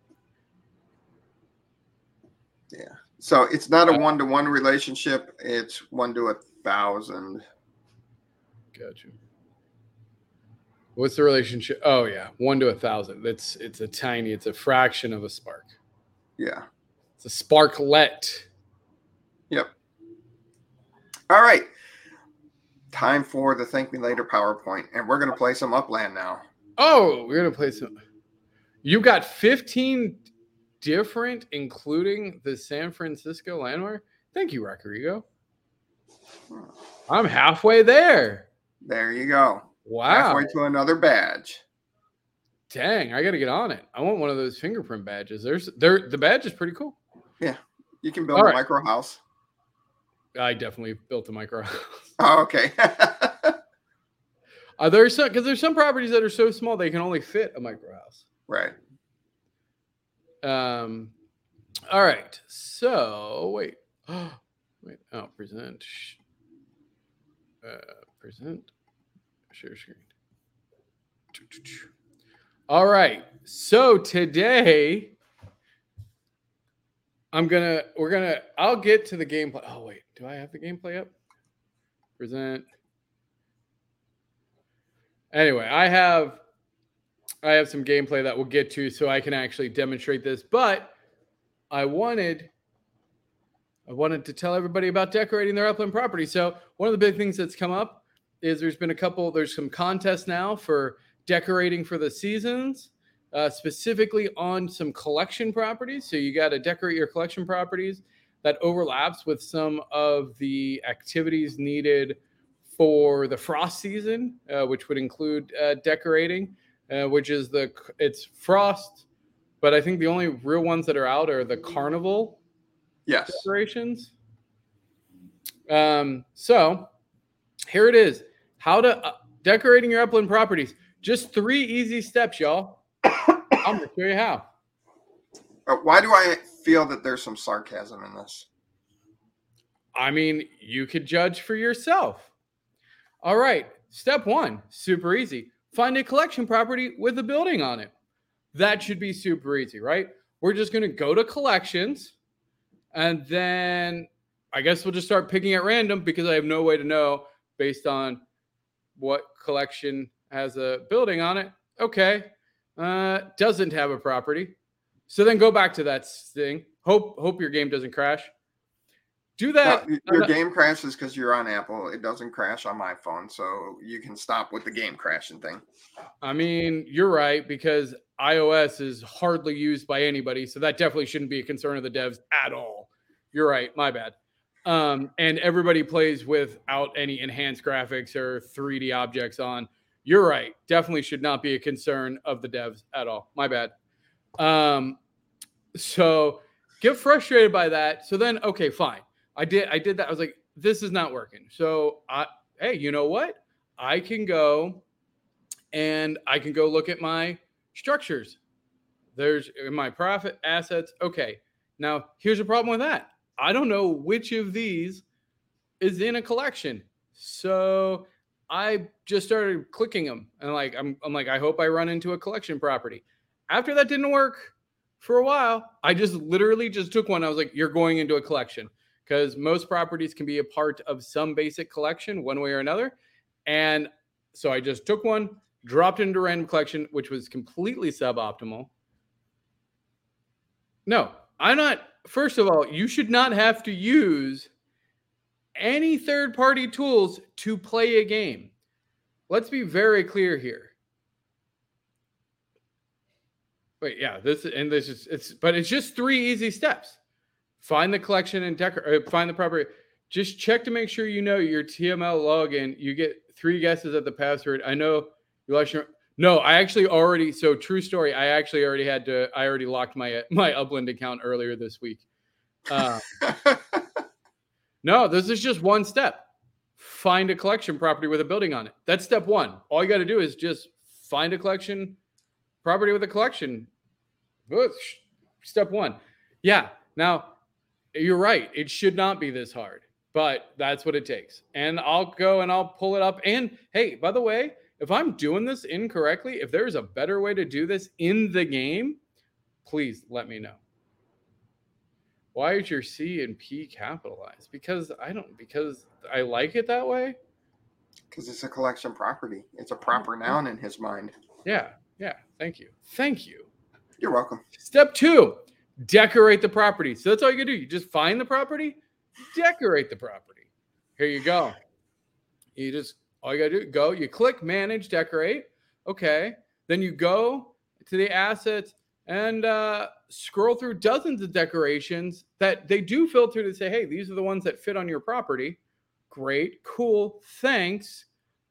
Yeah. So it's not a 1-to-1 relationship. It's 1 to 1,000. Gotcha. What's the relationship? Oh yeah. 1 to 1,000. It's a fraction of a spark. Yeah. It's a sparklet. Yep. All right. Time for the Thank Me Later PowerPoint. And we're going to play some Upland now. Oh, we're going to play some. You got 15 different, including the San Francisco landmark. Thank you, Rodrigo. I'm halfway there. There you go. Wow. Halfway to another badge. Dang, I got to get on it. I want one of those fingerprint badges. The badge is pretty cool. Yeah. You can build a micro house. I definitely built a micro house. Oh, okay. There's some properties that are so small they can only fit a micro house. Right. All right. So wait. Oh, present. Present. Share screen. All right. So today I'll get to the gameplay. Oh wait, do I have the gameplay up? Present. Anyway, I have some gameplay that we'll get to so I can actually demonstrate this, but I wanted to tell everybody about decorating their upland property. So one of the big things that's come up is there's some contests now for decorating for the seasons, specifically on some collection properties. So you got to decorate your collection properties that overlaps with some of the activities needed for the frost season, which would include decorating, which is it's frost, but I think the only real ones that are out are the carnival decorations. So here it is. How to decorating your upland properties. Just 3 easy steps, y'all. I'm going to show you how. Why do I feel that there's some sarcasm in this? I mean, you could judge for yourself. All right. Step 1, super easy. Find a collection property with a building on it. That should be super easy, right? We're just going to go to collections, and then I guess we'll just start picking at random because I have no way to know based on what collection has a building on it. Okay. Doesn't have a property. So then go back to that thing. Hope your game doesn't crash. Do that. No, your game crashes because you're on Apple. It doesn't crash on my phone, so you can stop with the game crashing thing. I mean, you're right, because iOS is hardly used by anybody, so that definitely shouldn't be a concern of the devs at all. You're right. My bad. And everybody plays without any enhanced graphics or 3D objects on. You're right. Definitely should not be a concern of the devs at all. My bad. So get frustrated by that. So then, okay, fine. I did that. I was like, this is not working. So hey, you know what? I can go look at my structures. There's my profit assets. Okay. Now here's a problem with that. I don't know which of these is in a collection. So I just started clicking them, and I'm like, I hope I run into a collection property. After that didn't work for a while, I just literally just took one. I was like, you're going into a collection, because most properties can be a part of some basic collection one way or another. And so I just took one, dropped it into random collection, which was completely suboptimal. No, I'm not. First of all, you should not have to use any third-party tools to play a game. Let's be very clear here. Wait, yeah, it's just 3 easy steps. Find the collection and find the property. Just check to make sure you know your TML login. You get 3 guesses at the password. I know you lost your. No, I actually already. So true story. I already locked my Upland account earlier this week. No, this is just one step. Find a collection property with a building on it. That's step 1. All you got to do is just find a collection property with a collection. Step 1. Yeah. Now, You're right. It should not be this hard, but that's what it takes. And I'll go and I'll pull it up. And hey, by the way, if I'm doing this incorrectly, if there's a better way to do this in the game, please let me know. Why is your C and P capitalized? Because I like it that way. Because it's a collection property. It's a proper noun in his mind. Yeah. Thank you. You're welcome. Step 2, decorate the property. So that's all you can do. You just find the property, decorate the property. Here you go. All you got to do, you click manage, decorate. Okay. Then you go to the assets and scroll through dozens of decorations that they do filter to say, hey, these are the ones that fit on your property. Great, cool, thanks.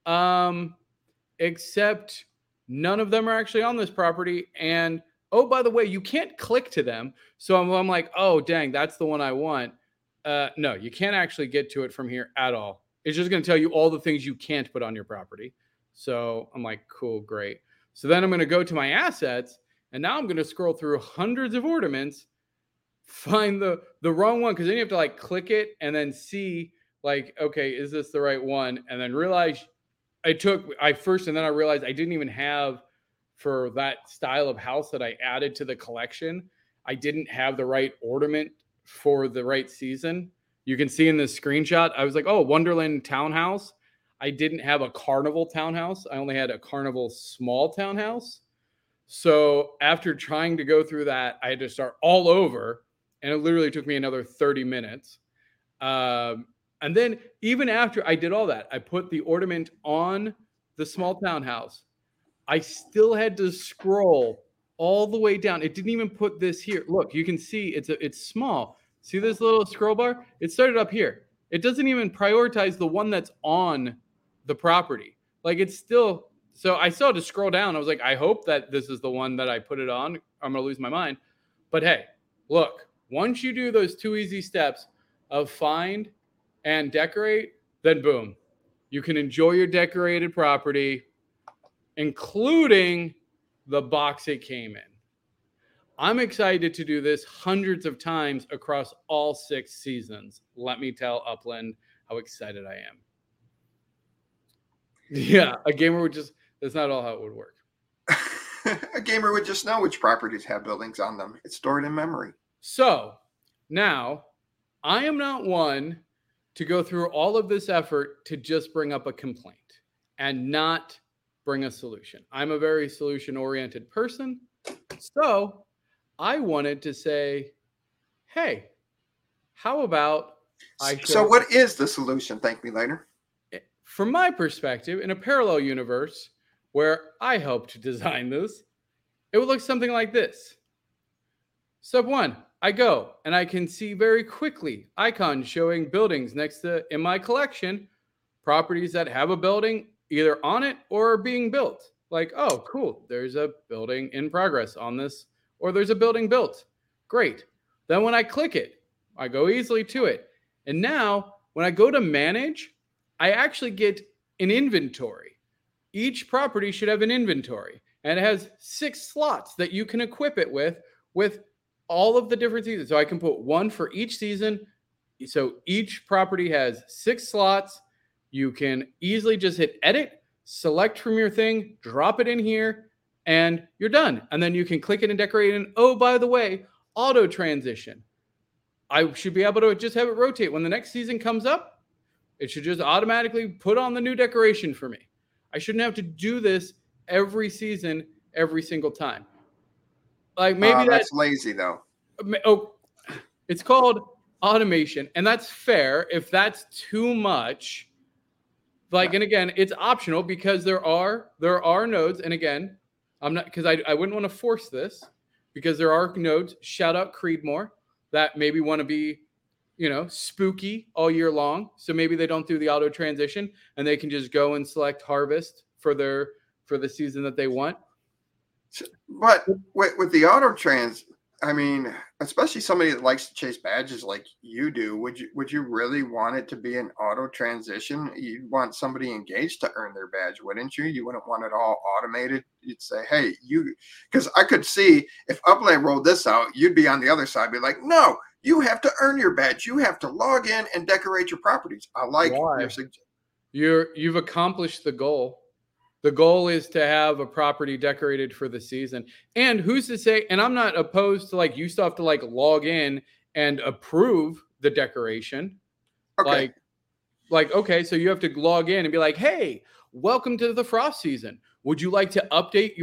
Except none of them are actually on this property. And oh, by the way, you can't click to them. So I'm like, oh, dang, that's the one I want. No, you can't actually get to it from here at all. It's just going to tell you all the things you can't put on your property. So I'm like, cool, great. So then I'm going to go to my assets, and now I'm going to scroll through hundreds of ornaments, find the wrong one, because then you have to like click it and then see like, okay, is this the right one? And then realize and then I realized I didn't even have, for that style of house that I added to the collection, I didn't have the right ornament for the right season. You can see in this screenshot, I was like, oh, Wonderland townhouse. I didn't have a carnival townhouse. I only had a carnival small townhouse. So after trying to go through that, I had to start all over, and it literally took me another 30 minutes. And then even after I did all that, I put the ornament on the small townhouse. I still had to scroll all the way down. It didn't even put this here. Look, you can see it's small. See this little scroll bar? It started up here. It doesn't even prioritize the one that's on the property. Like it's still, so I still had to scroll down. I was like, I hope that this is the one that I put it on. I'm going to lose my mind. But hey, look, once you do those 2 easy steps of find and decorate, then boom, you can enjoy your decorated property, including the box it came in. I'm excited to do this hundreds of times across all 6 seasons. Let me tell Upland how excited I am. Yeah, a gamer would just, that's not all how it would work. A gamer would just know which properties have buildings on them. It's stored in memory. So now I am not one to go through all of this effort to just bring up a complaint and not bring a solution. I'm a very solution-oriented person. So I wanted to say, hey, how about So what is the solution? Thank me later. From my perspective, in a parallel universe where I helped design this, it would look something like this. Step 1, I go and I can see very quickly icons showing buildings next to, in my collection, properties that have a building either on it or are being built. Like, oh, cool, there's a building in progress on this, or there's a building built. Great. Then when I click it, I go easily to it. And now when I go to manage, I actually get an inventory. Each property should have an inventory, and it has 6 slots that you can equip it with all of the different seasons. So I can put one for each season. So each property has 6 slots. You can easily just hit edit, select from your thing, drop it in here, and you're done. And then you can click it and decorate it. And oh, by the way, auto transition. I should be able to just have it rotate. When the next season comes up, it should just automatically put on the new decoration for me. I shouldn't have to do this every season, every single time. Like maybe that's lazy though. Oh, it's called automation, and that's fair. If that's too much, and again, it's optional because there are nodes. And again, I'm not, because I wouldn't want to force this, because there are nodes. Shout out Creedmoor that maybe want to be, spooky all year long. So maybe they don't do the auto transition and they can just go and select harvest for the season that they want. But with the auto trans, I mean, especially somebody that likes to chase badges like you do, would you really want it to be an auto transition? You'd want somebody engaged to earn their badge, wouldn't you? You wouldn't want it all automated. You'd say, hey, because I could see if Upland rolled this out, you'd be on the other side, be like, no, You have to earn your badge. You have to log in and decorate your properties. I like Why? your suggestion. You've accomplished the goal. The goal is to have a property decorated for the season. And who's to say, and I'm not opposed to like, you still have to like log in and approve the decoration. Okay. Okay, so you have to log in and be like, hey, welcome to the frost season. Would you like to update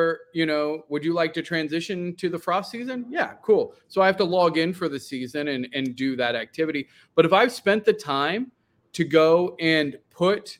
would you like to transition to the frost season? Yeah, cool. So I have to log in for the season and do that activity. But if I've spent the time to go and put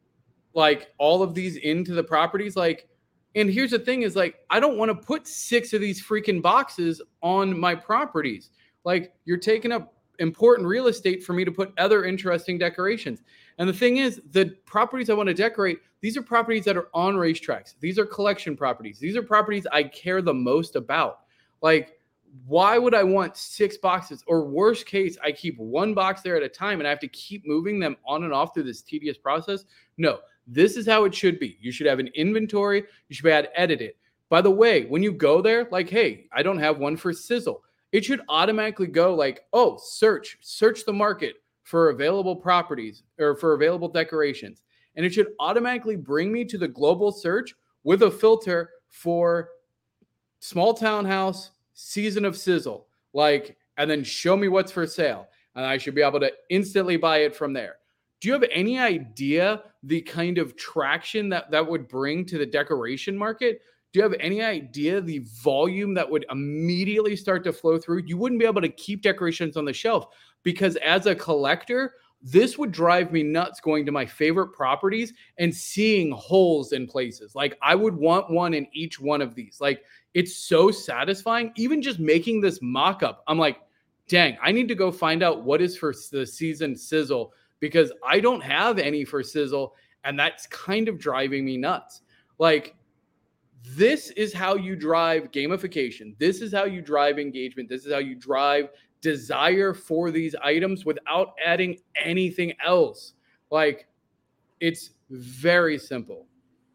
like all of these into the properties, like, and here's the thing is like, I don't want to put 6 of these freaking boxes on my properties. Like, you're taking up important real estate for me to put other interesting decorations. And the thing is, the properties I want to decorate, these are properties that are on racetracks. These are collection properties. These are properties I care the most about. Like, why would I want 6 boxes? Or worst case, I keep 1 box there at a time and I have to keep moving them on and off through this tedious process. No, this is how it should be. You should have an inventory. You should be able to edit it. By the way, when you go there, like, hey, I don't have one for Sizzle. It should automatically go like, oh, search the market for available properties or for available decorations. And it should automatically bring me to the global search with a filter for small townhouse, season of Sizzle, like, and then show me what's for sale. And I should be able to instantly buy it from there. Do you have any idea the kind of traction that would bring to the decoration market? Do you have any idea the volume that would immediately start to flow through? You wouldn't be able to keep decorations on the shelf because as a collector, this would drive me nuts going to my favorite properties and seeing holes in places. Like, I would want one in each one of these. Like, it's so satisfying. Even just making this mock-up, I'm like, dang, I need to go find out what is for the season Sizzle because I don't have any for Sizzle, and that's kind of driving me nuts. Like, this is how you drive gamification. This is how you drive engagement. This is how you drive desire for these items without adding anything else. Like, it's very simple.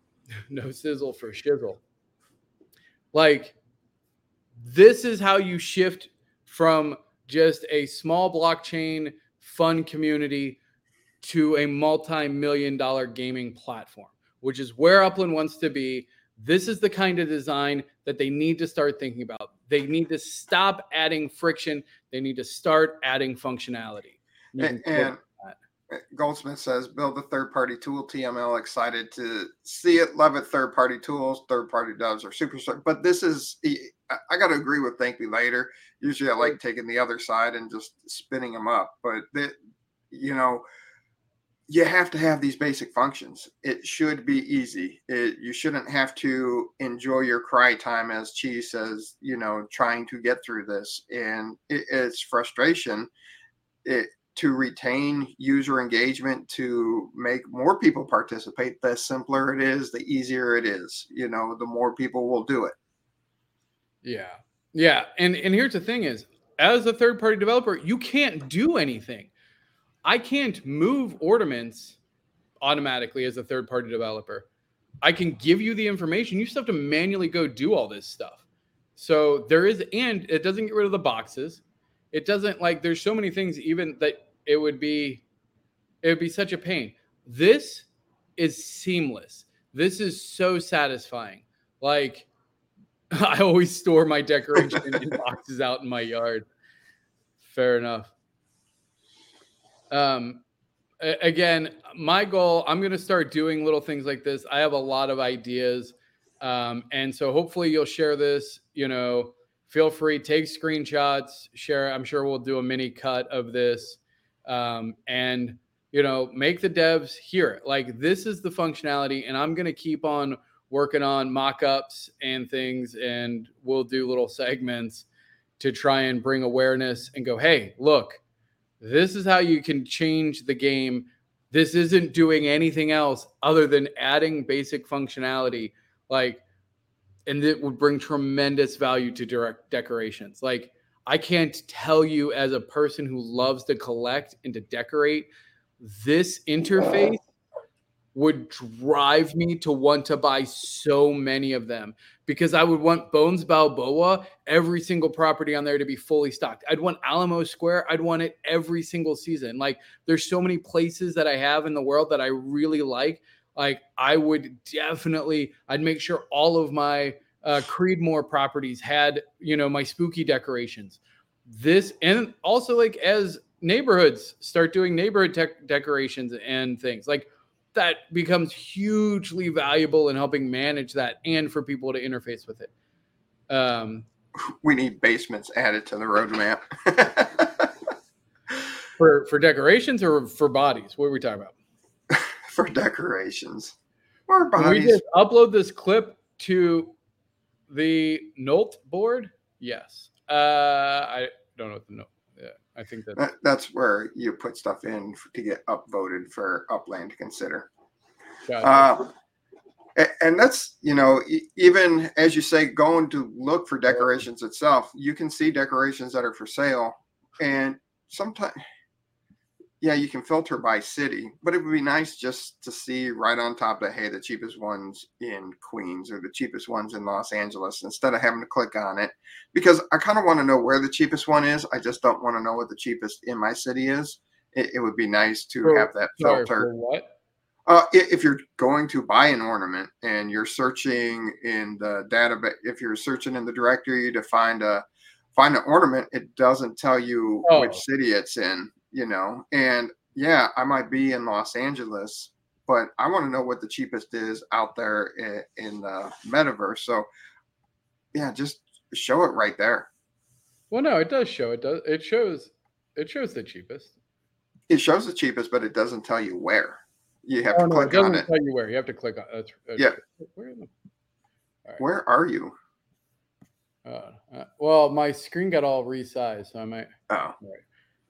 No sizzle for shizzle. Like, this is how you shift from just a small blockchain fun community to a multi-million-dollar gaming platform, which is where Upland wants to be. This is the kind of design that they need to start thinking about. They need to stop adding friction. They need to start adding functionality. And Goldsmith says, build a third-party tool, TML, excited to see it, love it, third-party tools, third-party devs are superstar. But this is, I got to agree with Thank Me Later. Usually I like taking the other side and just spinning them up. But, you have to have these basic functions. It should be easy. You shouldn't have to enjoy your cry time, as Chi says, trying to get through this. And it's frustration to retain user engagement, to make more people participate. The simpler it is, the easier it is. The more people will do it. Yeah. Yeah. And here's the thing is, as a third-party developer, you can't do anything. I can't move ornaments automatically as a third-party developer. I can give you the information. You still have to manually go do all this stuff. So and it doesn't get rid of the boxes. It doesn't, like, there's so many things even that it would be such a pain. This is seamless. This is so satisfying. Like, I always store my decoration in boxes out in my yard. Fair enough. Again, my goal, I'm going to start doing little things like this. I have a lot of ideas. And so hopefully you'll share this, feel free, take screenshots, share. I'm sure we'll do a mini cut of this. And make the devs hear it. Like, this is the functionality, and I'm going to keep on working on mock-ups and things. And we'll do little segments to try and bring awareness and go, hey, look, this is how you can change the game. This isn't doing anything else other than adding basic functionality. Like, and it would bring tremendous value to direct decorations. Like, I can't tell you, as a person who loves to collect and to decorate, this interface would drive me to want to buy so many of them, because I would want Bones Balboa, every single property on there to be fully stocked. I'd want Alamo Square. I'd want it every single season. Like there's so many places that I have in the world that I really like. Like I would definitely, I'd make sure all of my Creedmoor properties had, my spooky decorations. This, and also like as neighborhoods start doing neighborhood decorations and things like that becomes hugely valuable in helping manage that and for people to interface with it. We need basements added to the roadmap. for decorations or for bodies? What are we talking about? For decorations or bodies. Can we just upload this clip to the Nolt board? Yes. I don't know what the Nolt. Yeah, I think that's where you put stuff in to get upvoted for Upland to consider. Gotcha. And that's, even as you say, going to look for decorations itself, you can see decorations that are for sale. And sometimes, you can filter by city, but it would be nice just to see right on top that, hey, the cheapest ones in Queens or the cheapest ones in Los Angeles, instead of having to click on it, because I kind of want to know where the cheapest one is. I just don't want to know what the cheapest in my city is. It would be nice to have that filter. For what? If you're going to buy an ornament and you're searching in the database, if you're searching in the directory to find an ornament, it doesn't tell you which city it's in. And I might be in Los Angeles, but I want to know what the cheapest is out there in the metaverse. So just show it right there. Well, no, it does show. It shows the cheapest. It shows the cheapest, but it doesn't tell you where. You have to click on it. It doesn't tell you where. You have to click on it. Where are you? Well, my screen got all resized, so I might. Oh. All right.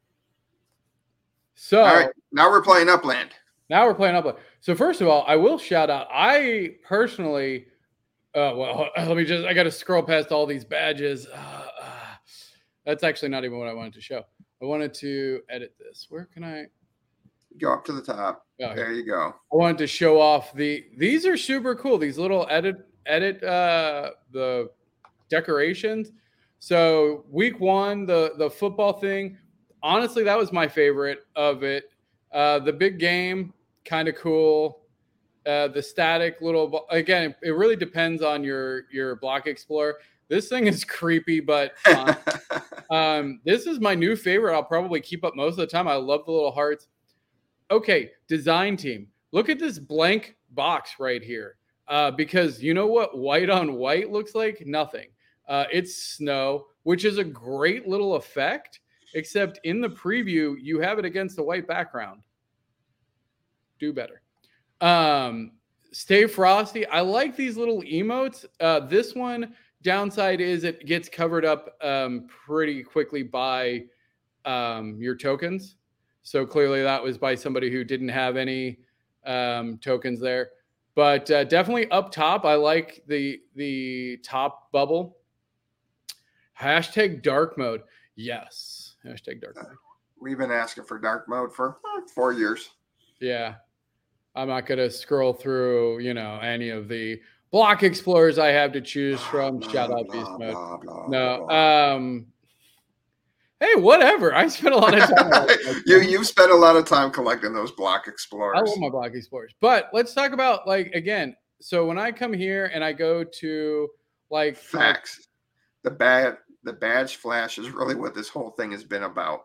So all right, now we're playing Upland. So first of all, I will shout out. I personally, I got to scroll past all these badges. That's actually not even what I wanted to show. I wanted to edit this. Where can I go up to the top? Oh, there you go. I wanted to show off these are super cool. These little edit the decorations. So week 1, the football thing. Honestly, that was my favorite of it. The big game, kind of cool. The static little, again, it really depends on your block explorer. This thing is creepy, but fun. This is my new favorite. I'll probably keep up most of the time. I love the little hearts. Okay, design team. Look at this blank box right here. Because you know what white on white looks like? Nothing. It's snow, which is a great little effect. Except in the preview, you have it against a white background. Do better. Stay frosty. I like these little emotes. This one, downside is it gets covered up pretty quickly by your tokens. So clearly that was by somebody who didn't have any tokens there. But definitely up top, I like the top bubble. Hashtag dark mode. Yes. Hashtag dark mode. We've been asking for dark mode for 4 years. Yeah. I'm not going to scroll through, any of the block explorers I have to choose from. Shout out Beast Mode. No. Hey, whatever. I spent a lot of time. You've spent a lot of time collecting those block explorers. I love my block explorers. But let's talk about, again, so when I come here and I go to, facts. The badge flash is really what this whole thing has been about.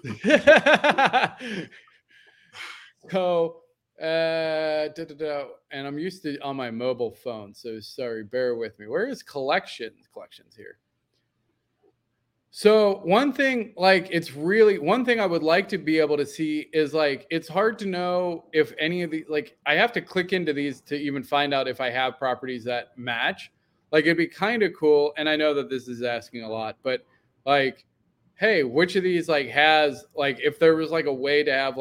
So, and I'm used to on my mobile phone, so sorry, bear with me. Where is collections here? So one thing I would like to be able to see is it's hard to know if any of these, I have to click into these to even find out if I have properties that match. It'd be kind of cool. And I know that this is asking a lot, but hey, which of these has, if there was a way to have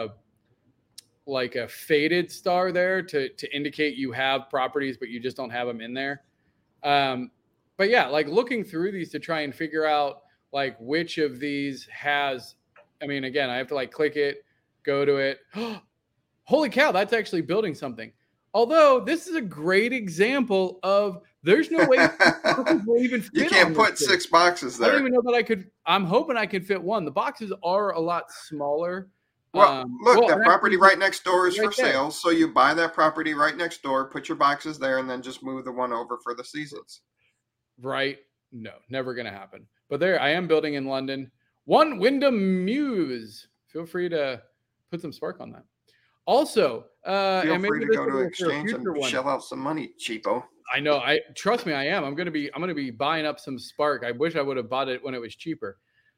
a faded star there to indicate you have properties, but you just don't have them in there. But yeah, looking through these to try and figure out which of these has, again, I have to click it, go to it. Holy cow, that's actually building something. Although this is a great example of There's no way boxes will even fit. You can't put 6 boxes there. I don't even know that I could. I'm hoping I can fit one. The boxes are a lot smaller. Well, look, that property right next door is right for sale. So you buy that property right next door, put your boxes there, and then just move the one over for the seasons. Right? No, never going to happen. But there, I am building in London. One Wyndham Muse. Feel free to put some spark on that. Also, feel free to go to exchange and shell out some money, cheapo. I know. Trust me, I am. I'm gonna be buying up some spark. I wish I would have bought it when it was cheaper.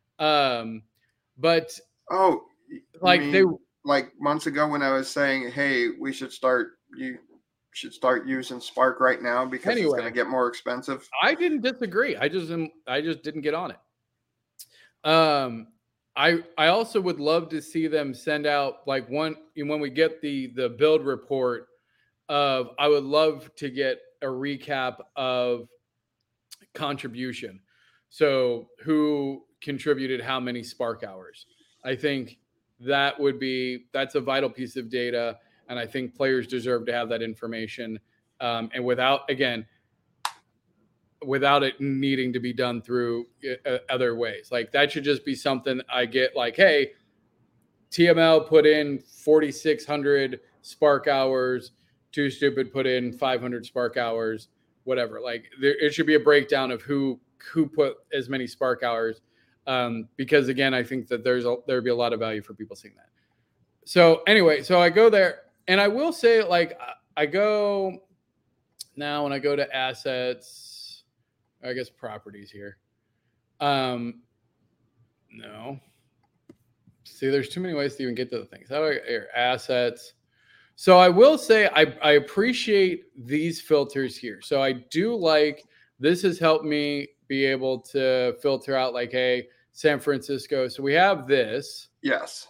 But like months ago when I was saying, hey, you should start using Spark right now because it's gonna get more expensive. I didn't disagree. I just didn't get on it. I also would love to see them send out like when we get the build report of, I would love to get a recap of contribution. So who contributed how many spark hours? I think that's a vital piece of data. And I think players deserve to have that information. And without it needing to be done through other ways. Like that should just be something I get like, hey, TML put in 4,600 spark hours, Too Stupid put in 500 spark hours, whatever. Like it should be a breakdown of who put as many spark hours. Because again, I think that there'd be a lot of value for people seeing that. So anyway, so I go there and I will say like, I go now when I go to assets, I guess properties here. No. See, there's too many ways to even get to the things. How do I here? Assets. So I will say I appreciate these filters here. So I do like, this has helped me be able to filter out like, hey, San Francisco. So we have this. Yes.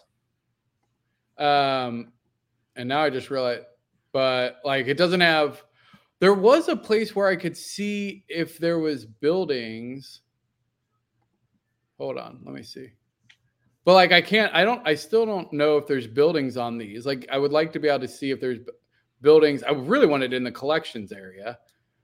And now I just realized, but like it doesn't have. There was a place where I could see if there was buildings. Hold on, let me see. But like I still don't know if there's buildings on these. Like I would like to be able to see if there's buildings. I really want it in the collections area.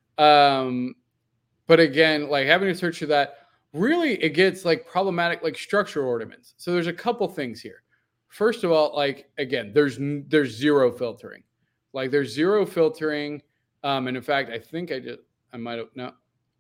But again, like having to search for that, really it gets like problematic, like structural ornaments. So there's a couple things here. First of all, like again, there's zero filtering. Like there's zero filtering. And in fact, I think I might have no.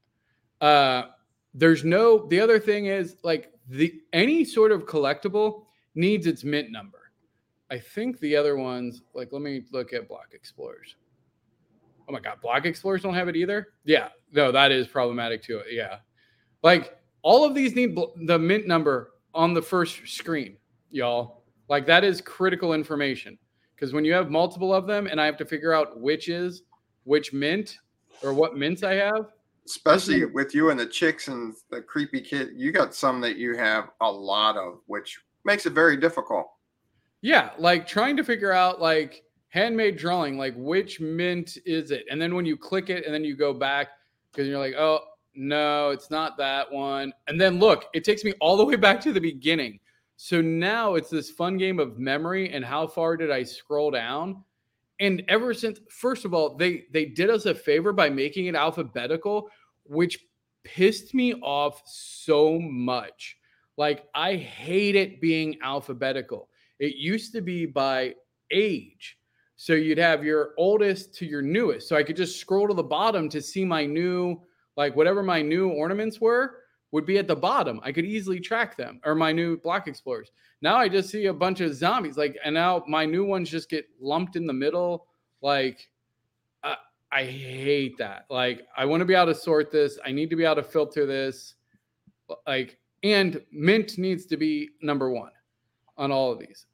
The other thing is like any sort of collectible needs its mint number. I think the other ones, like let me look at Block Explorers. Oh my God, Block Explorers don't have it either? Yeah, no, that is problematic too. Yeah. Like all of these need the mint number on the first screen, y'all. Like that is critical information because when you have multiple of them and I have to figure out which mint or what mints I have. Especially with you and the chicks and the creepy kid, you got some that you have a lot of, which makes it very difficult. Yeah, like trying to figure out like handmade drawing, like which mint is it? And then when you click it and then you go back because you're like, oh, no, it's not that one. And then look, it takes me all the way back to the beginning. So now it's this fun game of memory and how far did I scroll down? And ever since, first of all, they did us a favor by making it alphabetical, which pissed me off so much. Like, I hate it being alphabetical. It used to be by age. So you'd have your oldest to your newest. So I could just scroll to the bottom to see my new, like whatever my new ornaments were would be at the bottom. I could easily track them, or my new Block Explorers. Now I just see a bunch of zombies, like, and now my new ones just get lumped in the middle. Like, I hate that. Like, I want to be able to sort this. I need to be able to filter this. Like, and mint needs to be number one on all of these.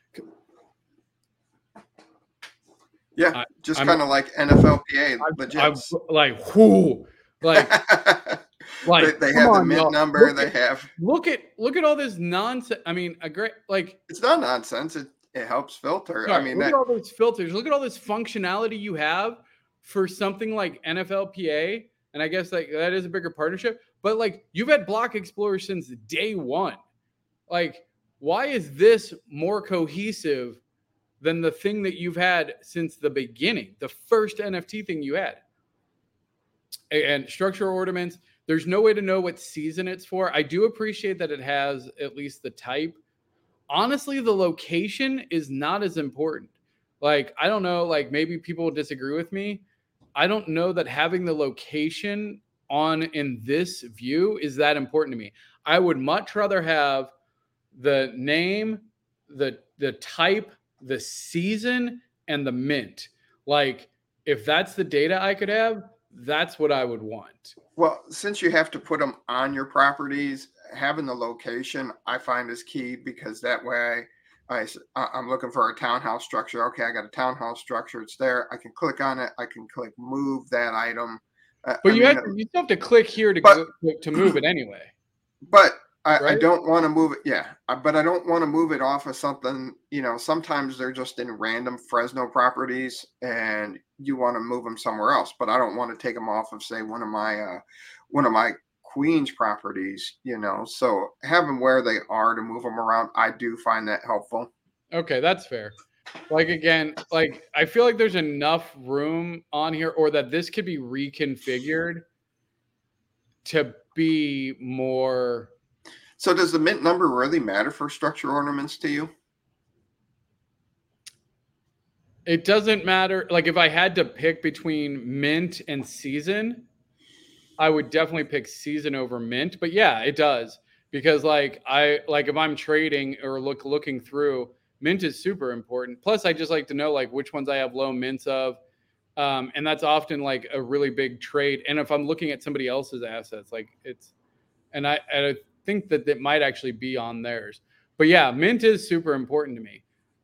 Yeah, just kind of like NFLPA. Legit. I'm like, whoo, like. Like they have the mint number. They have look at all this nonsense. I mean, a great like it's not nonsense. It helps filter. Sorry, I mean, look at all those filters. Look at all this functionality you have for something like NFLPA, and I guess like that is a bigger partnership. But like you've had Block Explorer since day one. Like, why is this more cohesive than the thing that you've had since the beginning, the first NFT thing you had? and structural ornaments, there's no way to know what season it's for. I do appreciate that it has at least the type. Honestly, the location is not as important. Like, I don't know, like maybe people will disagree with me. I don't know that having the location on in this view is that important to me. I would much rather have the name, the type, the season, and the mint. Like, if that's the data I could have, that's what I would want. Well, since you have to put them on your properties, having the location I find is key, because that way I'm looking for a townhouse structure. Okay, I got a townhouse structure. It's there. I can click on it. I can click move that item. But you still have to click here to move it anyway. But I Right? don't want to move it. Yeah, but I don't want to move it off of something. Sometimes they're just in random Fresno properties, and you want to move them somewhere else. But I don't want to take them off of, say, one of my Queens properties. So having where they are to move them around, I do find that helpful. Okay, that's fair. Like, again, like I feel like there's enough room on here, or that this could be reconfigured to be more. So does the mint number really matter for structure ornaments to you? It doesn't matter. Like, if I had to pick between mint and season, I would definitely pick season over mint. But yeah, it does, because if I'm trading or looking through, mint is super important. Plus, I just like to know like which ones I have low mints of. And that's often like a really big trade. And if I'm looking at somebody else's assets, and I think that it might actually be on theirs. But yeah, mint is super important to me.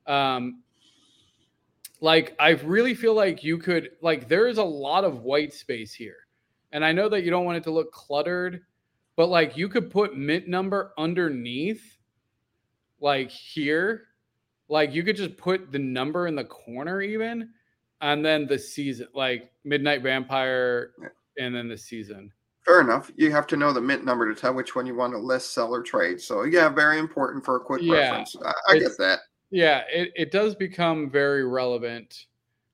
I really feel like you could, there is a lot of white space here. And I know that you don't want it to look cluttered, but like you could put mint number underneath, like here. Like you could just put the number in the corner even, and then the season, like Midnight Vampire, and then the season. Fair enough. You have to know the mint number to tell which one you want to list, sell, or trade. So yeah, very important for a quick reference. I get that. Yeah, it does become very relevant.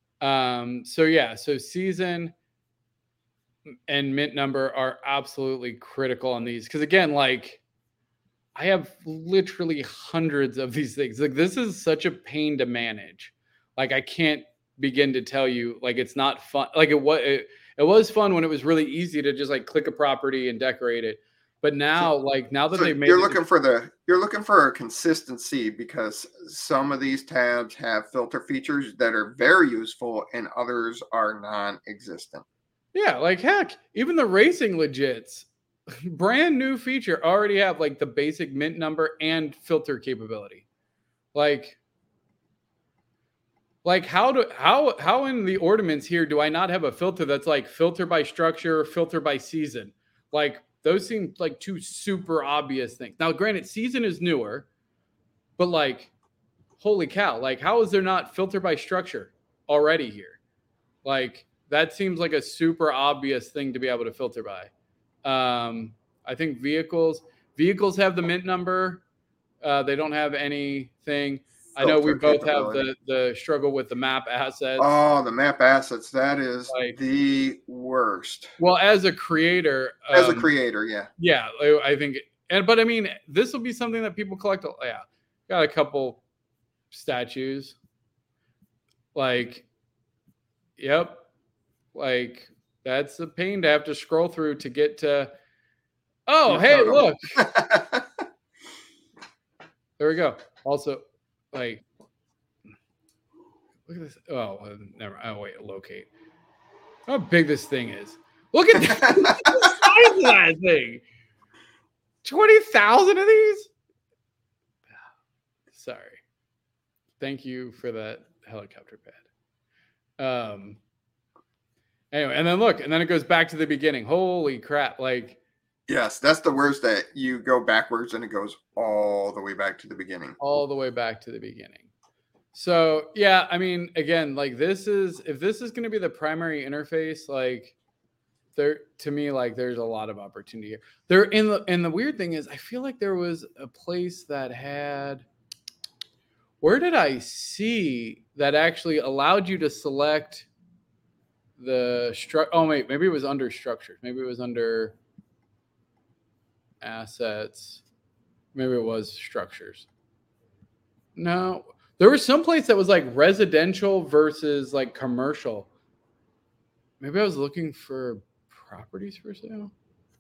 So season and mint number are absolutely critical on these. Because again, like I have literally hundreds of these things. Like this is such a pain to manage. Like I can't begin to tell you, like it's not fun. Like it was fun when it was really easy to just like click a property and decorate it. But now, they've made you're looking for a consistency, because some of these tabs have filter features that are very useful and others are non-existent. Yeah, like heck, even the racing legits, brand new feature already have like the basic mint number and filter capability. Like how in the ornaments here do I not have a filter that's like filter by structure, filter by season? Like those seem like two super obvious things. Now, granted, season is newer, but like, holy cow, like how is there not filter by structure already here? Like that seems like a super obvious thing to be able to filter by. I think vehicles have the mint number. They don't have anything. I know we both have the struggle with the map assets. Oh, the map assets. That is the worst. Well, as a creator. Yeah. Yeah, I think. But I mean, this will be something that people collect. Yeah. Got a couple statues. Like, yep. Like, that's a pain to have to scroll through to get to. Oh, hey, look. There we go. Also, like, look at this. Oh, never. Oh, wait, locate. How big this thing is. Look at the size of that thing. 20,000 of these? Sorry. Thank you for that helicopter pad. Anyway, and then look, and then it goes back to the beginning. Holy crap. Like, yes, that's the worst, that you go backwards and it goes all the way back to the beginning. All the way back to the beginning. So, yeah, I mean, again, like if this is going to be the primary interface, like to me, like there's a lot of opportunity here. And the weird thing is I feel like there was a place that had, where did I see that actually allowed you to select Oh wait, maybe it was under structures. Maybe it was under assets. Maybe it was structures. No, there was some place that was like residential versus like commercial. Maybe I was looking for properties for sale.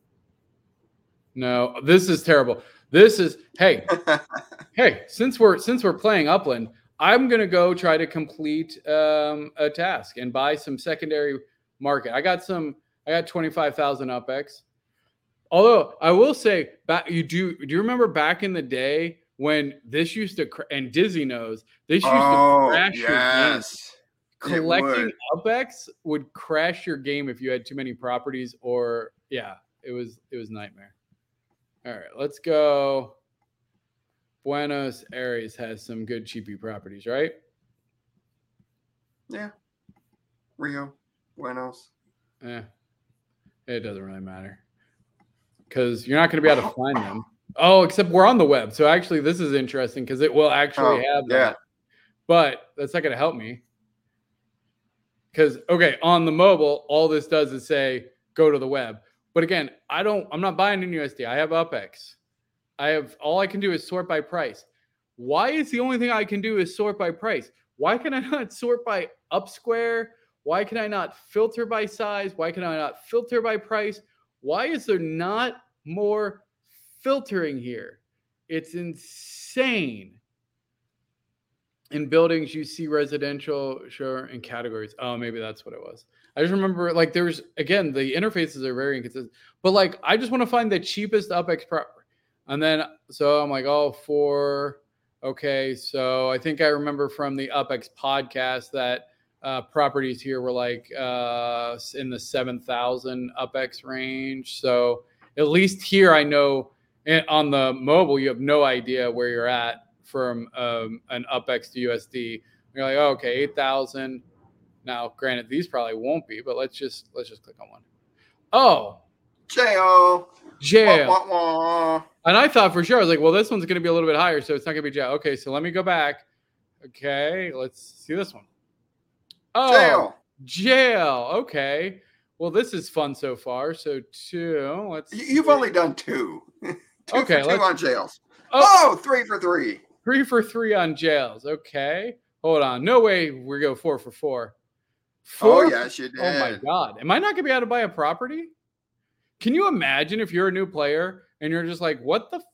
No, this is terrible. This is hey, since we're playing Upland, I'm gonna go try to complete a task and buy some secondary market. I got 25,000 UpX. Although I will say, do you remember back in the day when this used to and Dizzy knows this used to crash your game? Collecting UpX would crash your game if you had too many properties, or it was nightmare. All right, let's go. Buenos Aires has some good cheapy properties, right? Yeah. Rio, Buenos. It doesn't really matter because you're not going to be able to find them. Oh, except we're on the web. So actually, this is interesting because it will actually have that. Yeah. But that's not going to help me. Because, on the mobile, all this does is say, go to the web. But again, I'm not buying in USD. I have UpX. All I can do is sort by price. Why is the only thing I can do is sort by price? Why can I not sort by upsquare? Why can I not filter by size? Why can I not filter by price? Why is there not more filtering here? It's insane. In buildings, you see residential, sure, in categories. Oh, maybe that's what it was. I just remember, like, there's, again, the interfaces are very inconsistent. But, like, I just want to find the cheapest UpX property. And then, so I'm like, so I think I remember from the UpX podcast that properties here were, like, in the 7,000 UpX range. So at least here I know, on the mobile, you have no idea where you're at from an UpX to USD. You're like, 8,000. Now, granted, these probably won't be, but let's just click on one. Oh, jail. Wah, wah, wah. And I thought for sure, I was like, well, this one's going to be a little bit higher, so it's not going to be jail. Okay, so let me go back. Okay, let's see this one. Oh, jail. Okay. Well, this is fun so far. So 2. You've only done 2. Okay, 2 on jails. 3 for 3. 3 for 3 on jails. Okay. Hold on. No way we go 4 for 4. 4? Oh, yes, you did. Oh, my God. Am I not going to be able to buy a property? Can you imagine if you're a new player and you're just like, what the,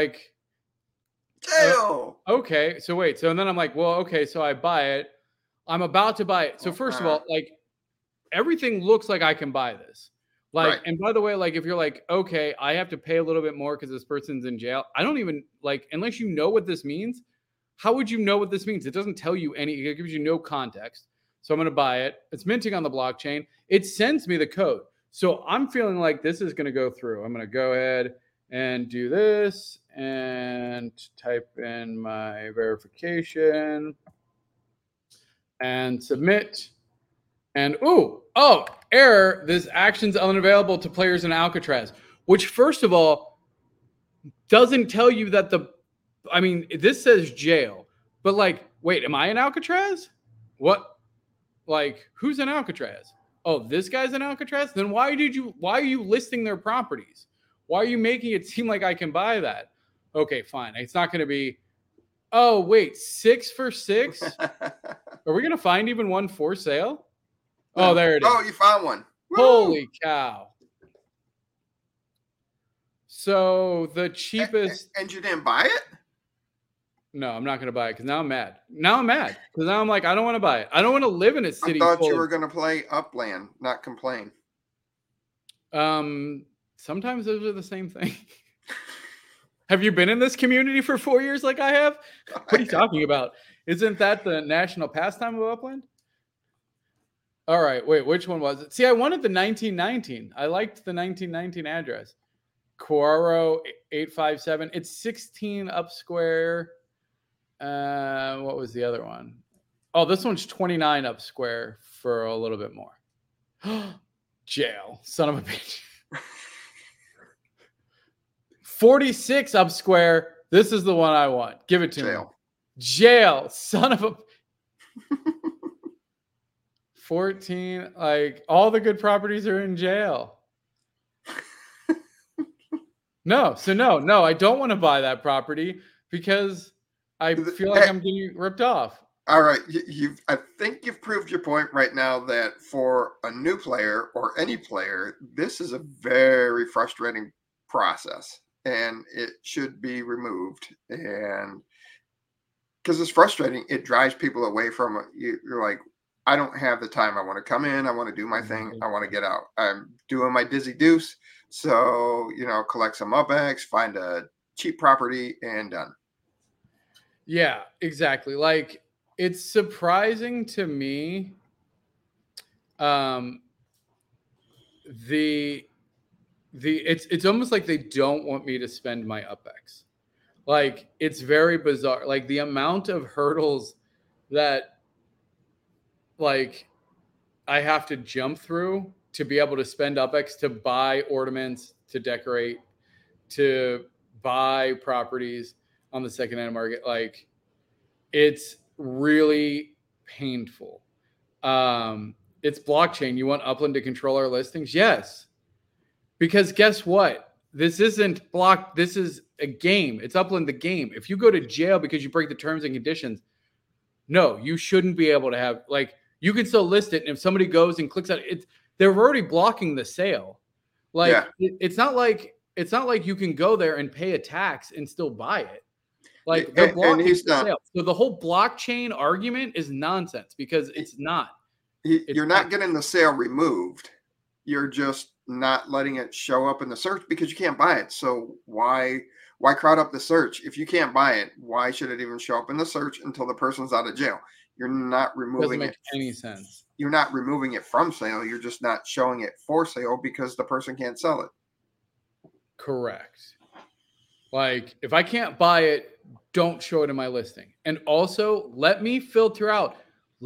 jail. Okay. So wait. So then I'm like, well, okay. So I buy it. I'm about to buy it. So first of all, everything looks like I can buy this. Right. And by the way, if you're like, okay, I have to pay a little bit more because this person's in jail. I don't even unless you know what this means, how would you know what this means? It doesn't tell you it gives you no context. So I'm going to buy it. It's minting on the blockchain. It sends me the code. So I'm feeling like this is going to go through. I'm going to go ahead and do this and type in my verification and submit. And error, this action's unavailable to players in Alcatraz, which first of all doesn't tell you that this says jail, but wait, am I in Alcatraz? What? Who's in Alcatraz? Oh, this guy's in Alcatraz? Then why are you listing their properties? Why are you making it seem like I can buy that? Okay, fine. It's not going to be, 6 for 6? Are we going to find even one for sale? Oh, there it is. Oh, you found one. Holy cow. So the cheapest. And you didn't buy it? No, I'm not going to buy it because now I'm mad. Because now I'm like, I don't want to buy it. I don't want to live in a city. I thought you were going to play Upland, not complain. Sometimes those are the same thing. Have you been in this community for 4 years like I have? What are you talking about? Isn't that the national pastime of Upland? All right, wait, which one was it? See, I wanted the 1919. I liked the 1919 address. Quaro 857. It's 16 up square. What was the other one? Oh, this one's 29 up square for a little bit more. Jail, son of a bitch. 46 up square. This is the one I want. Give it to me. Jail, son of a. 14, like all the good properties are in jail. No, I don't want to buy that property because I feel like I'm getting ripped off. All right, I think you've proved your point right now that for a new player or any player, this is a very frustrating process, and it should be removed. And because it's frustrating, it drives people away from it. You're like, I don't have the time. I want to come in. I want to do my thing. I want to get out. I'm doing my Dizzy Deuce. So, collect some UpX, find a cheap property, and done. Yeah, exactly. Like, it's surprising to me. It's almost like they don't want me to spend my UpX. Like, it's very bizarre. Like, the amount of hurdles that, like, I have to jump through to be able to spend UpX to buy ornaments, to decorate, to buy properties on the secondhand market. Like, it's really painful. It's blockchain. You want Upland to control our listings? Yes. Because guess what? This isn't block. This is a game. It's Upland the game. If you go to jail because you break the terms and conditions, no, you shouldn't be able to have, like, you can still list it. And if somebody goes and clicks on it, they're already blocking the sale. Like, it's not like you can go there and pay a tax and still buy it. Like, they're blocking the sale. So the whole blockchain argument is nonsense because it's not. You're not getting the sale removed. You're just not letting it show up in the search because you can't buy it. So why crowd up the search? If you can't buy it, why should it even show up in the search until the person's out of jail? You're not removing it. Doesn't make any sense. You're not removing it from sale. You're just not showing it for sale because the person can't sell it. Correct. Like, if I can't buy it, don't show it in my listing. And also, let me filter out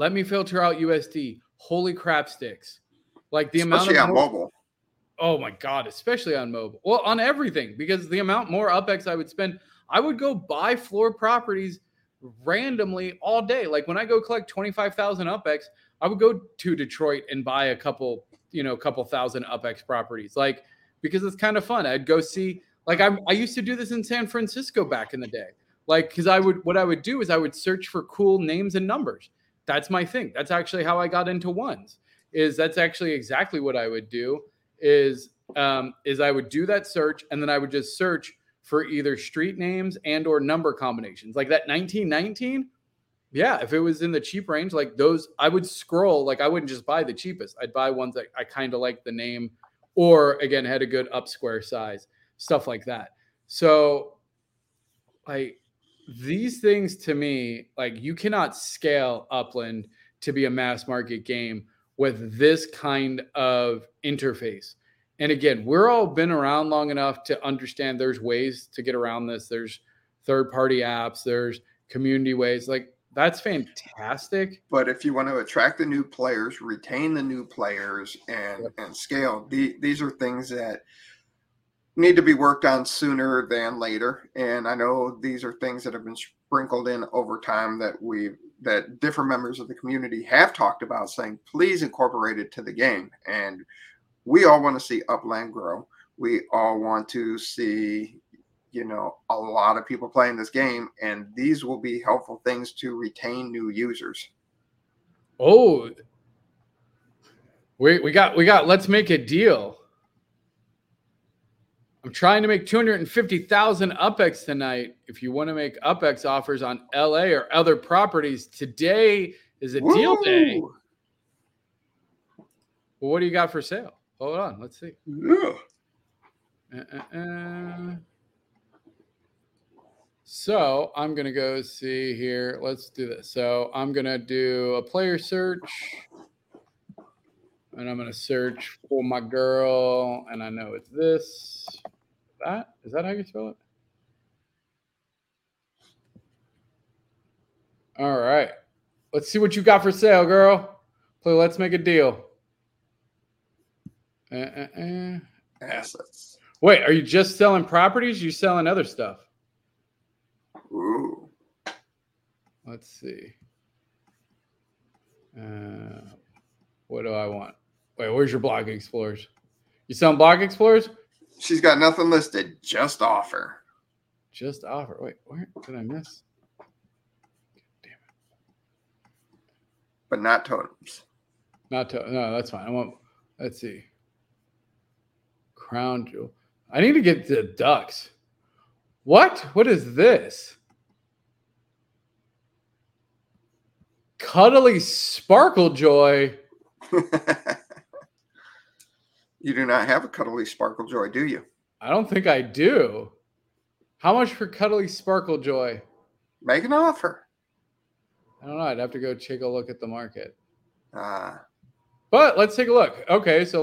USD. Holy crap sticks. Like, the amount of especially on mobile. Oh my God, especially on mobile. Well, on everything, because the amount more UpX I would spend, I would go buy floor properties randomly all day. Like, when I go collect 25,000 UpX, I would go to Detroit and buy a couple thousand UpX properties. Like, because it's kind of fun. I'd go see, like, I used to do this in San Francisco back in the day. Like, because what I would do is I would search for cool names and numbers. That's my thing. That's actually how I got into ones. That's actually exactly what I would do. Is I would do that search, and then I would just search for either street names and or number combinations. Like that 1919, yeah, if it was in the cheap range, like those, I would scroll. Like, I wouldn't just buy the cheapest. I'd buy ones that I kind of like the name, or again had a good up square size, stuff like that. So, like, these things to me, like, you cannot scale Upland to be a mass market game with this kind of interface. And again, we're all been around long enough to understand there's ways to get around this. There's third-party apps, there's community ways. Like, that's fantastic. But if you want to attract the new players, retain the new players, and scale, these are things that need to be worked on sooner than later. And I know these are things that have been sprinkled in over time that different members of the community have talked about, saying, please incorporate it to the game. And we all want to see Upland grow. We all want to see, a lot of people playing this game, and these will be helpful things to retain new users. Oh, we got, let's make a deal. I'm trying to make 250,000 UpX tonight. If you want to make UpX offers on LA or other properties, today is a deal day. Well, what do you got for sale? Hold on, let's see. So I'm going to go see here. Let's do this. So I'm going to do a player search. And I'm going to search for my girl. And I know it's this. Is that how you spell it? All right. Let's see what you got for sale, girl. Play Let's Make a Deal. Assets. Wait, are you just selling properties? You selling other stuff? Ooh. Let's see. What do I want? Wait, where's your Block Explorers? You selling Block Explorers? She's got nothing listed. Just offer. Just offer. Wait, where did I miss? Damn it. But not totems. No, that's fine. I want. Let's see. Crown Jewel. I need to get the ducks. What? What is this? Cuddly Sparkle Joy. You do not have a Cuddly Sparkle Joy, do you? I don't think I do. How much for Cuddly Sparkle Joy? Make an offer. I don't know. I'd have to go take a look at the market. But let's take a look. Okay, so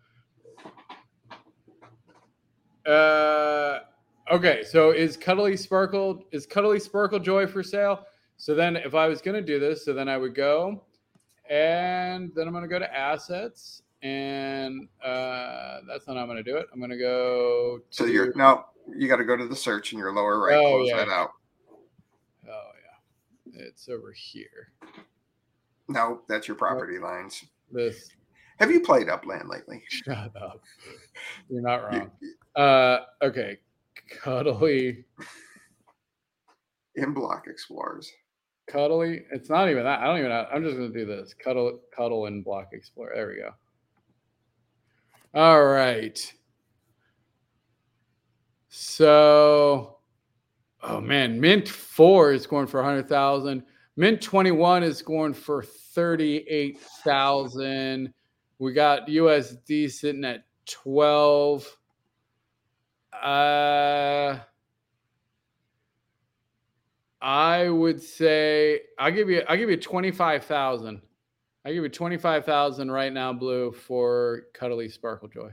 okay, so is Cuddly Sparkle Joy for sale? So then if I was going to do this, so then I would go and then I'm going to go to assets and that's not how I'm going to do it. I'm going to go to you got to go to the search in your lower right. Close that out. Oh yeah. It's over here. No, that's your property lines. This. Have you played Upland lately? Shut up. You're not wrong. Okay. Cuddly. In Block Explorers. Cuddly. It's not even that. I don't even know. I'm just going to do this. Cuddle in Block Explorer. There we go. All right. So, oh man, Mint 4 is going for 100,000. Mint 21 is going for 38,000. We got USD sitting at 12. I would say I'll give you 25,000. I give you 25,000 right now, Blue, for Cuddly Sparkle Joy.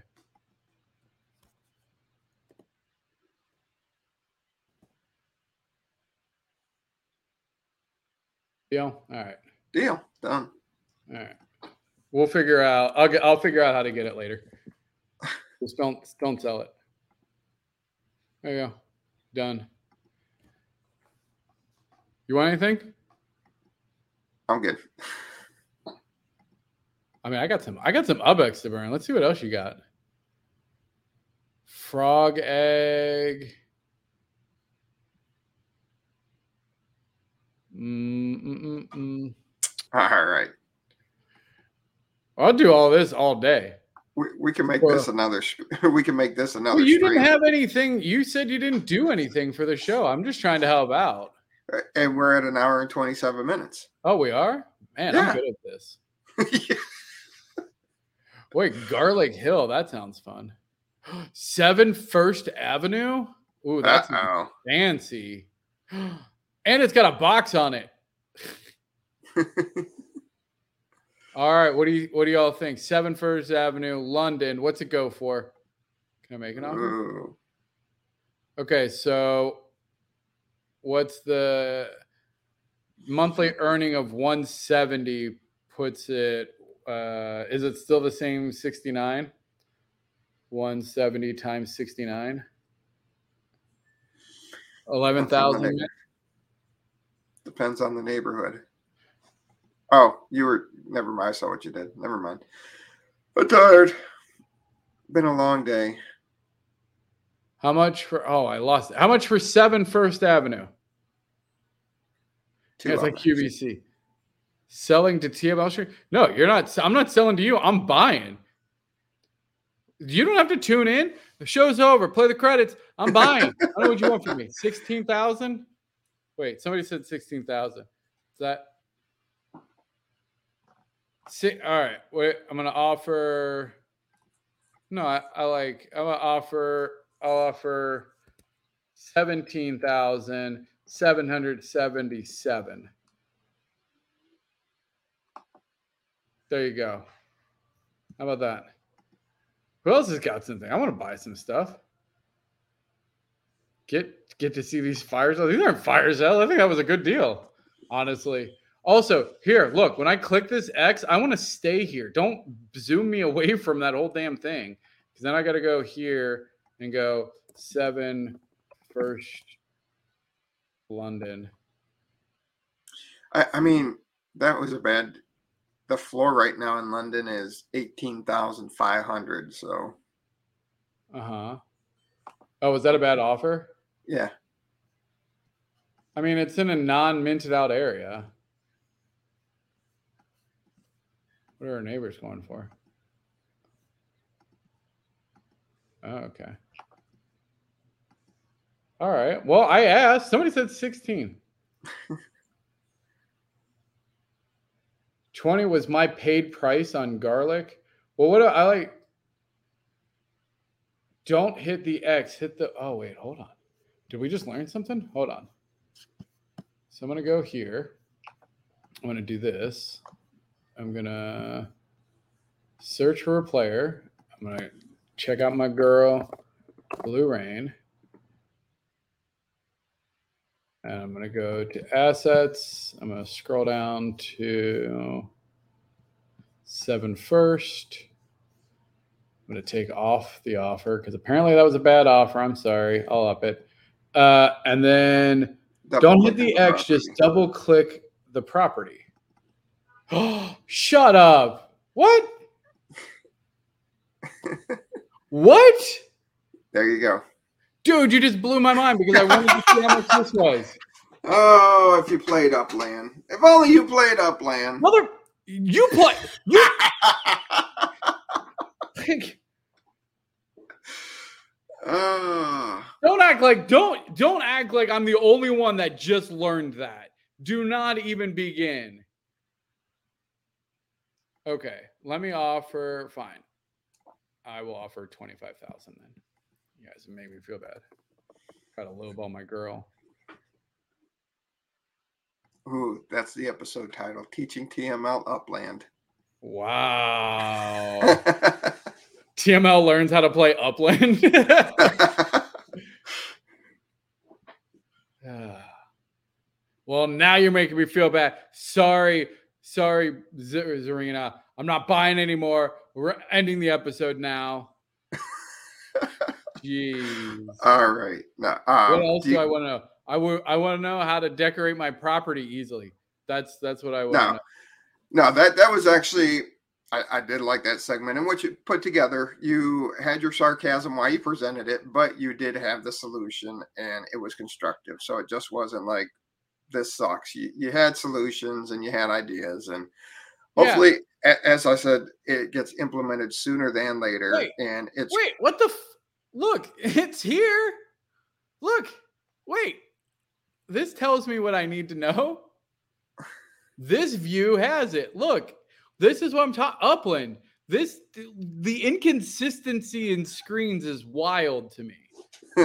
Deal. All right. Deal. Done. All right. We'll figure out. I'll figure out how to get it later. Just don't sell it. There you go. Done. You want anything? I'm good. I mean, I got some Ubex to burn. Let's see what else you got. Frog egg. All right. I'll do all this all day. We can make this another. We can make this another. Well, you didn't have anything. You said you didn't do anything for the show. I'm just trying to help out. And we're at 1 hour and 27 minutes. Oh, we are? Man, yeah. I'm good at this. Yeah. Wait, Garlic Hill. That sounds fun. 7 First Avenue. Ooh, that's fancy. And it's got a box on it. All right, what do y'all think? 7 First Avenue, London. What's it go for? Can I make an offer? Ooh. Okay, so what's the monthly earning of 170 puts it, is it still the same 69? 170 times 69? 11,000? Depends on the neighborhood. Oh, never mind. I saw what you did. Never mind. I'm tired. Been a long day. How much for, I lost it. How much for 7 First Avenue? Yeah, it's like QVC. Selling to TML Street? No, you're not. I'm not selling to you. I'm buying. You don't have to tune in. The show's over. Play the credits. I'm buying. I don't know what you want from me. 16,000? Wait, somebody said 16,000. Is that? All right. Wait, I'm going to offer. No, I'll offer 17,777. There you go. How about that? Who else has got something? I want to buy some stuff. Get to see these fire sales. These aren't fire sales. I think that was a good deal, honestly. Also, here, look, when I click this X, I want to stay here. Don't zoom me away from that whole damn thing. Because then I got to go here and go 7 First London. I mean, that was a bad the floor right now in London is 18,500. So. Uh-huh. Oh, was that a bad offer? Yeah. I mean, it's in a non-minted out area. What are our neighbors going for? Oh, okay. All right. Well, I asked. Somebody said 16. 20 was my paid price on garlic. Well, what do I like? Don't hit the X. Hit the. Oh, wait. Hold on. Did we just learn something? Hold on. So I'm going to go here. I'm going to do this. I'm going to search for a player. I'm going to check out my girl, Blue Rain. And I'm going to go to assets. I'm going to scroll down to 7 first. I'm going to take off the offer because apparently that was a bad offer. I'm sorry. I'll up it. And then don't hit the X. Just double click the property. Oh, shut up. What? What? There you go. Dude, you just blew my mind because I wanted to see how much this was. Oh, if you played Upland. If only you played Upland. Mother, you play. You. Don't act like I'm the only one that just learned that. Do not even begin. Okay, let me offer. Fine, I will offer 25,000 then. You guys make me feel bad. Got to lowball my girl. Ooh, that's the episode title: Teaching TML Upland. Wow. TML learns how to play Upland. Well, now you're making me feel bad. Sorry, Zarina. I'm not buying anymore. We're ending the episode now. Jeez. All right. Now, what else do I want to know? I want to know how to decorate my property easily. That's what I want to know. No, that was actually, I did like that segment. And what you put together, you had your sarcasm while you presented it, but you did have the solution and it was constructive. So it just wasn't like, this sucks. You had solutions and you had ideas. And hopefully, as I said, it gets implemented sooner than later. Wait, what the... Look, it's here. Look, wait. This tells me what I need to know. This view has it. Look, this is what I'm talking. Upland. The inconsistency in screens is wild to me.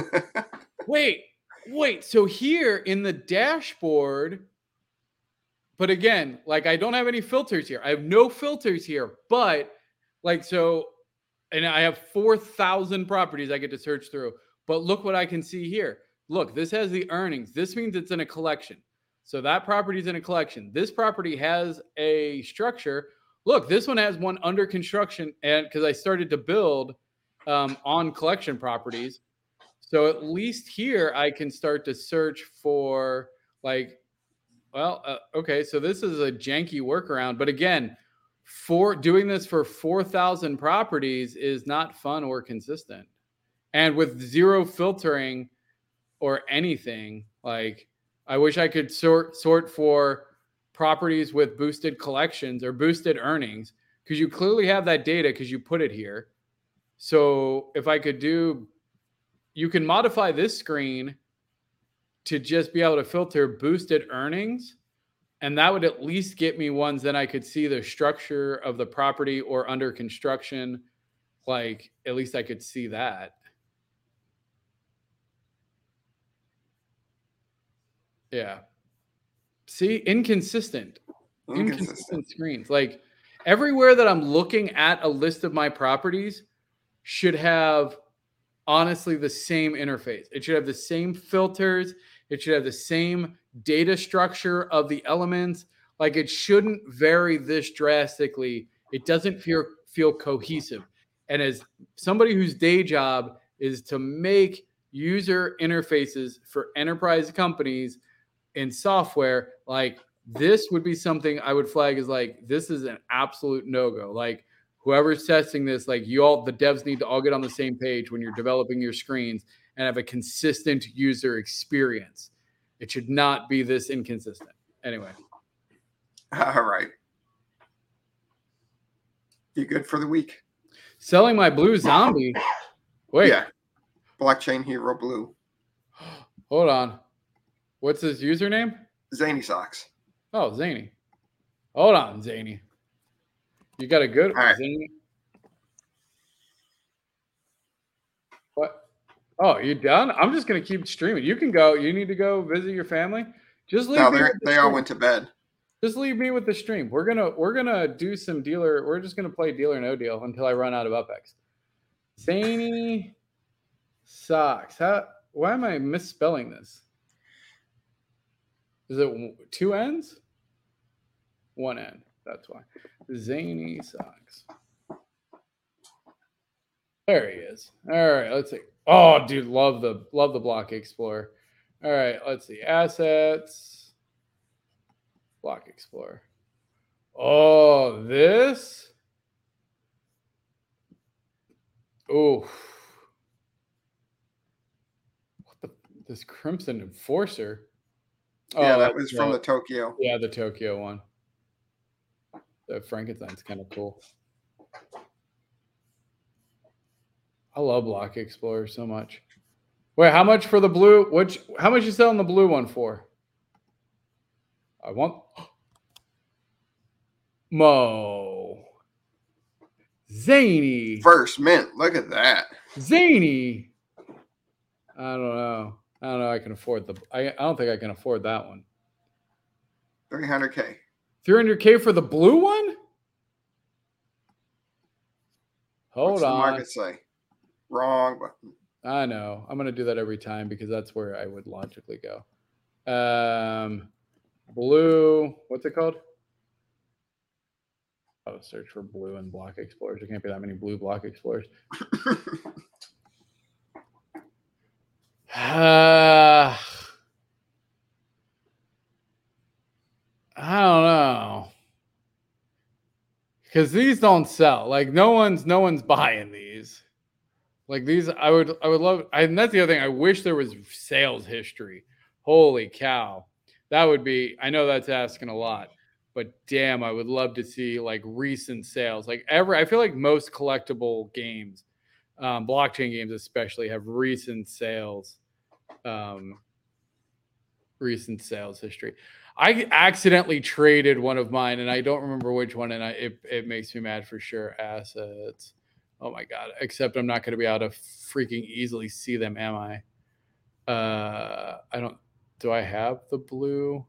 Wait. So here in the dashboard, but again, like I don't have any filters here. I have no filters here, but like so. And I have 4,000 properties I get to search through. But look what I can see here. Look, this has the earnings. This means it's in a collection. So that property is in a collection. This property has a structure. Look, this one has one under construction. And because I started to build on collection properties. So at least here I can start to search for like, okay, so this is a janky workaround. But again, doing this for 4,000 properties is not fun or consistent. And with zero filtering or anything, like I wish I could sort for properties with boosted collections or boosted earnings, because you clearly have that data because you put it here. So if I could you can modify this screen to just be able to filter boosted earnings. And that would at least get me ones that I could see the structure of the property or under construction. Like, at least I could see that. Yeah. See, inconsistent screens. Like, everywhere that I'm looking at a list of my properties should have, honestly, the same interface. It should have the same filters. It should have the same data structure of the elements. Like it shouldn't vary this drastically. It doesn't feel cohesive. And as somebody whose day job is to make user interfaces for enterprise companies in software, like this would be something I would flag as like, this is an absolute no-go. Like whoever's testing this, like the devs need to all get on the same page when you're developing your screens and have a consistent user experience. It should not be this inconsistent. Anyway. All right. You good for the week? Selling my blue zombie. Wait. Yeah. Blockchain Hero Blue. Hold on. What's his username? Zany Socks. Oh, Zany. Hold on, Zany. You got a good All right. Zany? What? Oh, you done? I'm just gonna keep streaming. You can go. You need to go visit your family. Just leave. No, they all went to bed. Just leave me with the stream. We're gonna do some dealer. We're just gonna play Deal or No Deal until I run out of UpX. Zany Socks. Why am I misspelling this? Is it 2 N's? 1 N. That's why. Zany Socks. There he is. All right, let's see. Oh, dude, love the Block Explorer. All right, let's see. Assets. Block Explorer. Oh, this. Oh. This Crimson Enforcer. Yeah, that was from the Tokyo. Yeah, the Tokyo one. The Frankenstein's kind of cool. I love Block Explorer so much. Wait, how much for the blue? How much you selling the blue one for? I want Mo. Zany. First mint. Look at that. Zany. I don't know. I can afford I don't think I can afford that one. 300K. 300K for the blue one? Hold What's on. the market say? Wrong button. I know. I'm gonna do that every time because that's where I would logically go. Blue. What's it called? Oh, search for blue and Block Explorers. There can't be that many blue Block Explorers. I don't know. Because these don't sell. Like no one's buying these. Like these, I would love. And that's the other thing. I wish there was sales history. Holy cow, that would be. I know that's asking a lot, but damn, I would love to see like recent sales. Like I feel like most collectible games, blockchain games especially, have recent sales history. I accidentally traded one of mine, and I don't remember which one, and it makes me mad for sure. Assets. Oh my god! Except I'm not going to be able to freaking easily see them, am I? I don't. Do I have the blue?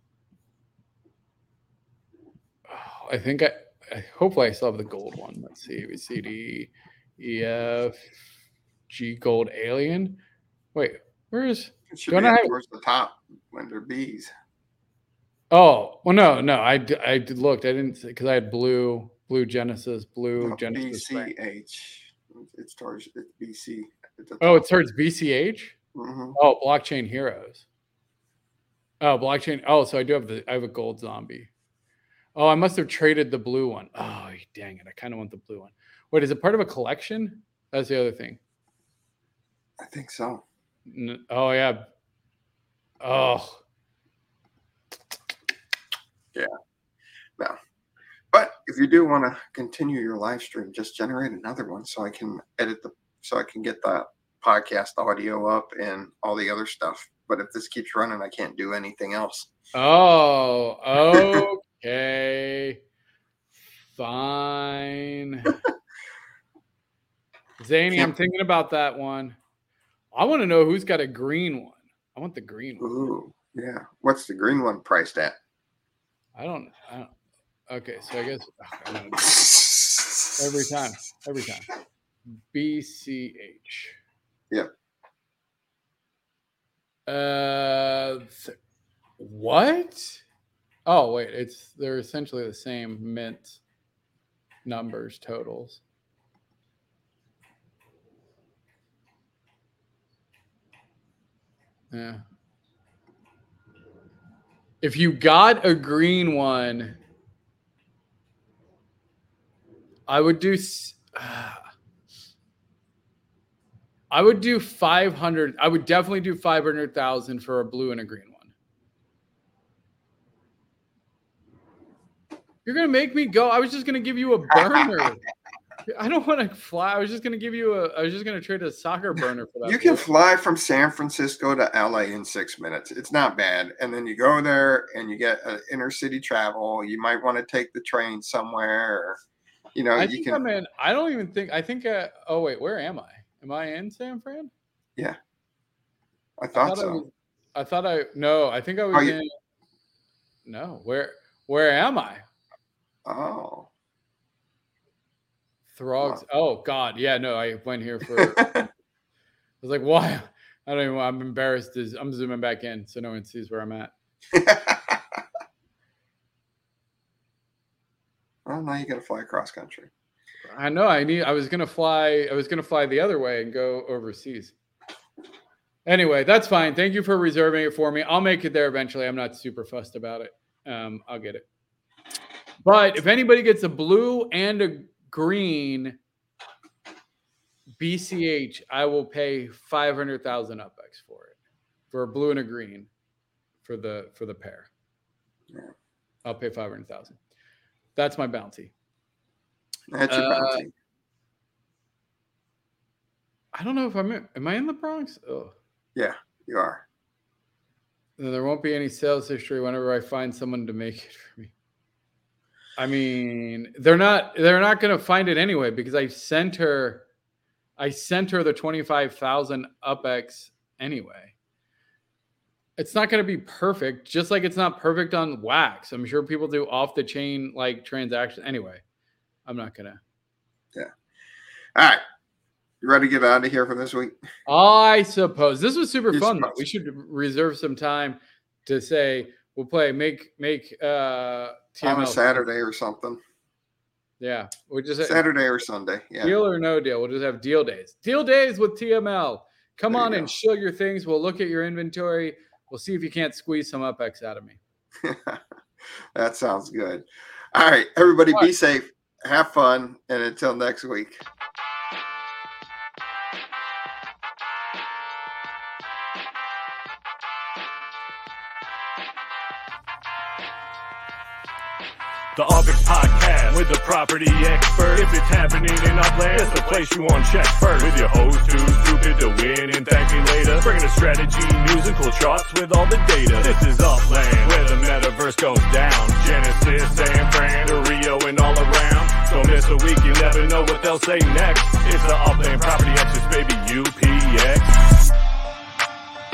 Oh, I think hopefully I still have the gold one. Let's see. A, B, C, D, E, F, G, gold alien. Wait, where is? It should be up towards the top when they're B's. Oh well, no. I looked. I didn't because I had blue Genesis, Genesis. BCH. It's BC. Oh, it starts BCH. Mm-hmm. Oh, Blockchain Heroes. Oh, blockchain. Oh, so I have a gold zombie. Oh, I must have traded the blue one. Oh, dang it! I kind of want the blue one. Wait, is it part of a collection? That's the other thing. I think so. Oh yeah. Oh. Yeah. No. But if you do want to continue your live stream, just generate another one so I can so I can get that podcast audio up and all the other stuff. But if this keeps running, I can't do anything else. Oh, okay. Fine. Zany, I'm thinking about that one. I want to know who's got a green one. I want the green one. Ooh, yeah. What's the green one priced at? I don't. Okay, so I guess every time. BCH. Yeah. What? Oh wait, they're essentially the same mint numbers totals. Yeah. If you got a green one, I would do 500. I would definitely do 500,000 for a blue and a green one. You're going to make me go. I was just going to give you a burner. I don't want to fly. I was just going to trade a soccer burner for that. You can fly from San Francisco to LA in 6 minutes. It's not bad. And then you go there and you get inner city travel. You might want to take the train somewhere. Or, I think I'm in. I don't even think. I think. Oh wait, where am I? Am I in San Fran? Yeah, I thought so. I think I was in. No, where am I? Oh. Throgs. Wow. Oh God, yeah, no, I went here for. I was like, why? I don't even. I'm embarrassed. I'm zooming back in so no one sees where I'm at. Well, now you got to fly across country. I know. I was gonna fly the other way and go overseas. Anyway, that's fine. Thank you for reserving it for me. I'll make it there eventually. I'm not super fussed about it. I'll get it. But if anybody gets a blue and a green BCH, I will pay 500,000 UPX for it, for a blue and a green, for the pair. Yeah. I'll pay 500,000. That's my bounty. That's your bounty. I don't know if am I in the Bronx? Oh, yeah, you are. Then there won't be any sales history whenever I find someone to make it for me. I mean, they're not going to find it anyway because I sent her the 25,000 UPX anyway. It's not going to be perfect, just like it's not perfect on Wax. I'm sure people do off the chain like transactions. Anyway, I'm not going to. Yeah. All right. You ready to get out of here for this week? I suppose. This was super fun, though. We should reserve some time to say we'll play make TML on a Saturday or something. Yeah, we just Saturday or Sunday. Yeah, deal or no deal. We'll just have deal days. Deal days with TML. Come on and show your things. We'll look at your inventory. We'll see if you can't squeeze some UPX out of me. That sounds good. All right, everybody, be safe. Have fun, and until next week. The UPX Podcast with the property expert. If it's happening in Upland, it's the place you want to check first. With your host too stupid to win and thank me later. Bringing the strategy, news, and cool charts with all the data. This is Upland, where the metaverse goes down. Genesis, San Fran, to Rio, and all around. Don't miss a week, you never know what they'll say next. It's the Upland Property Experts, baby, UPX.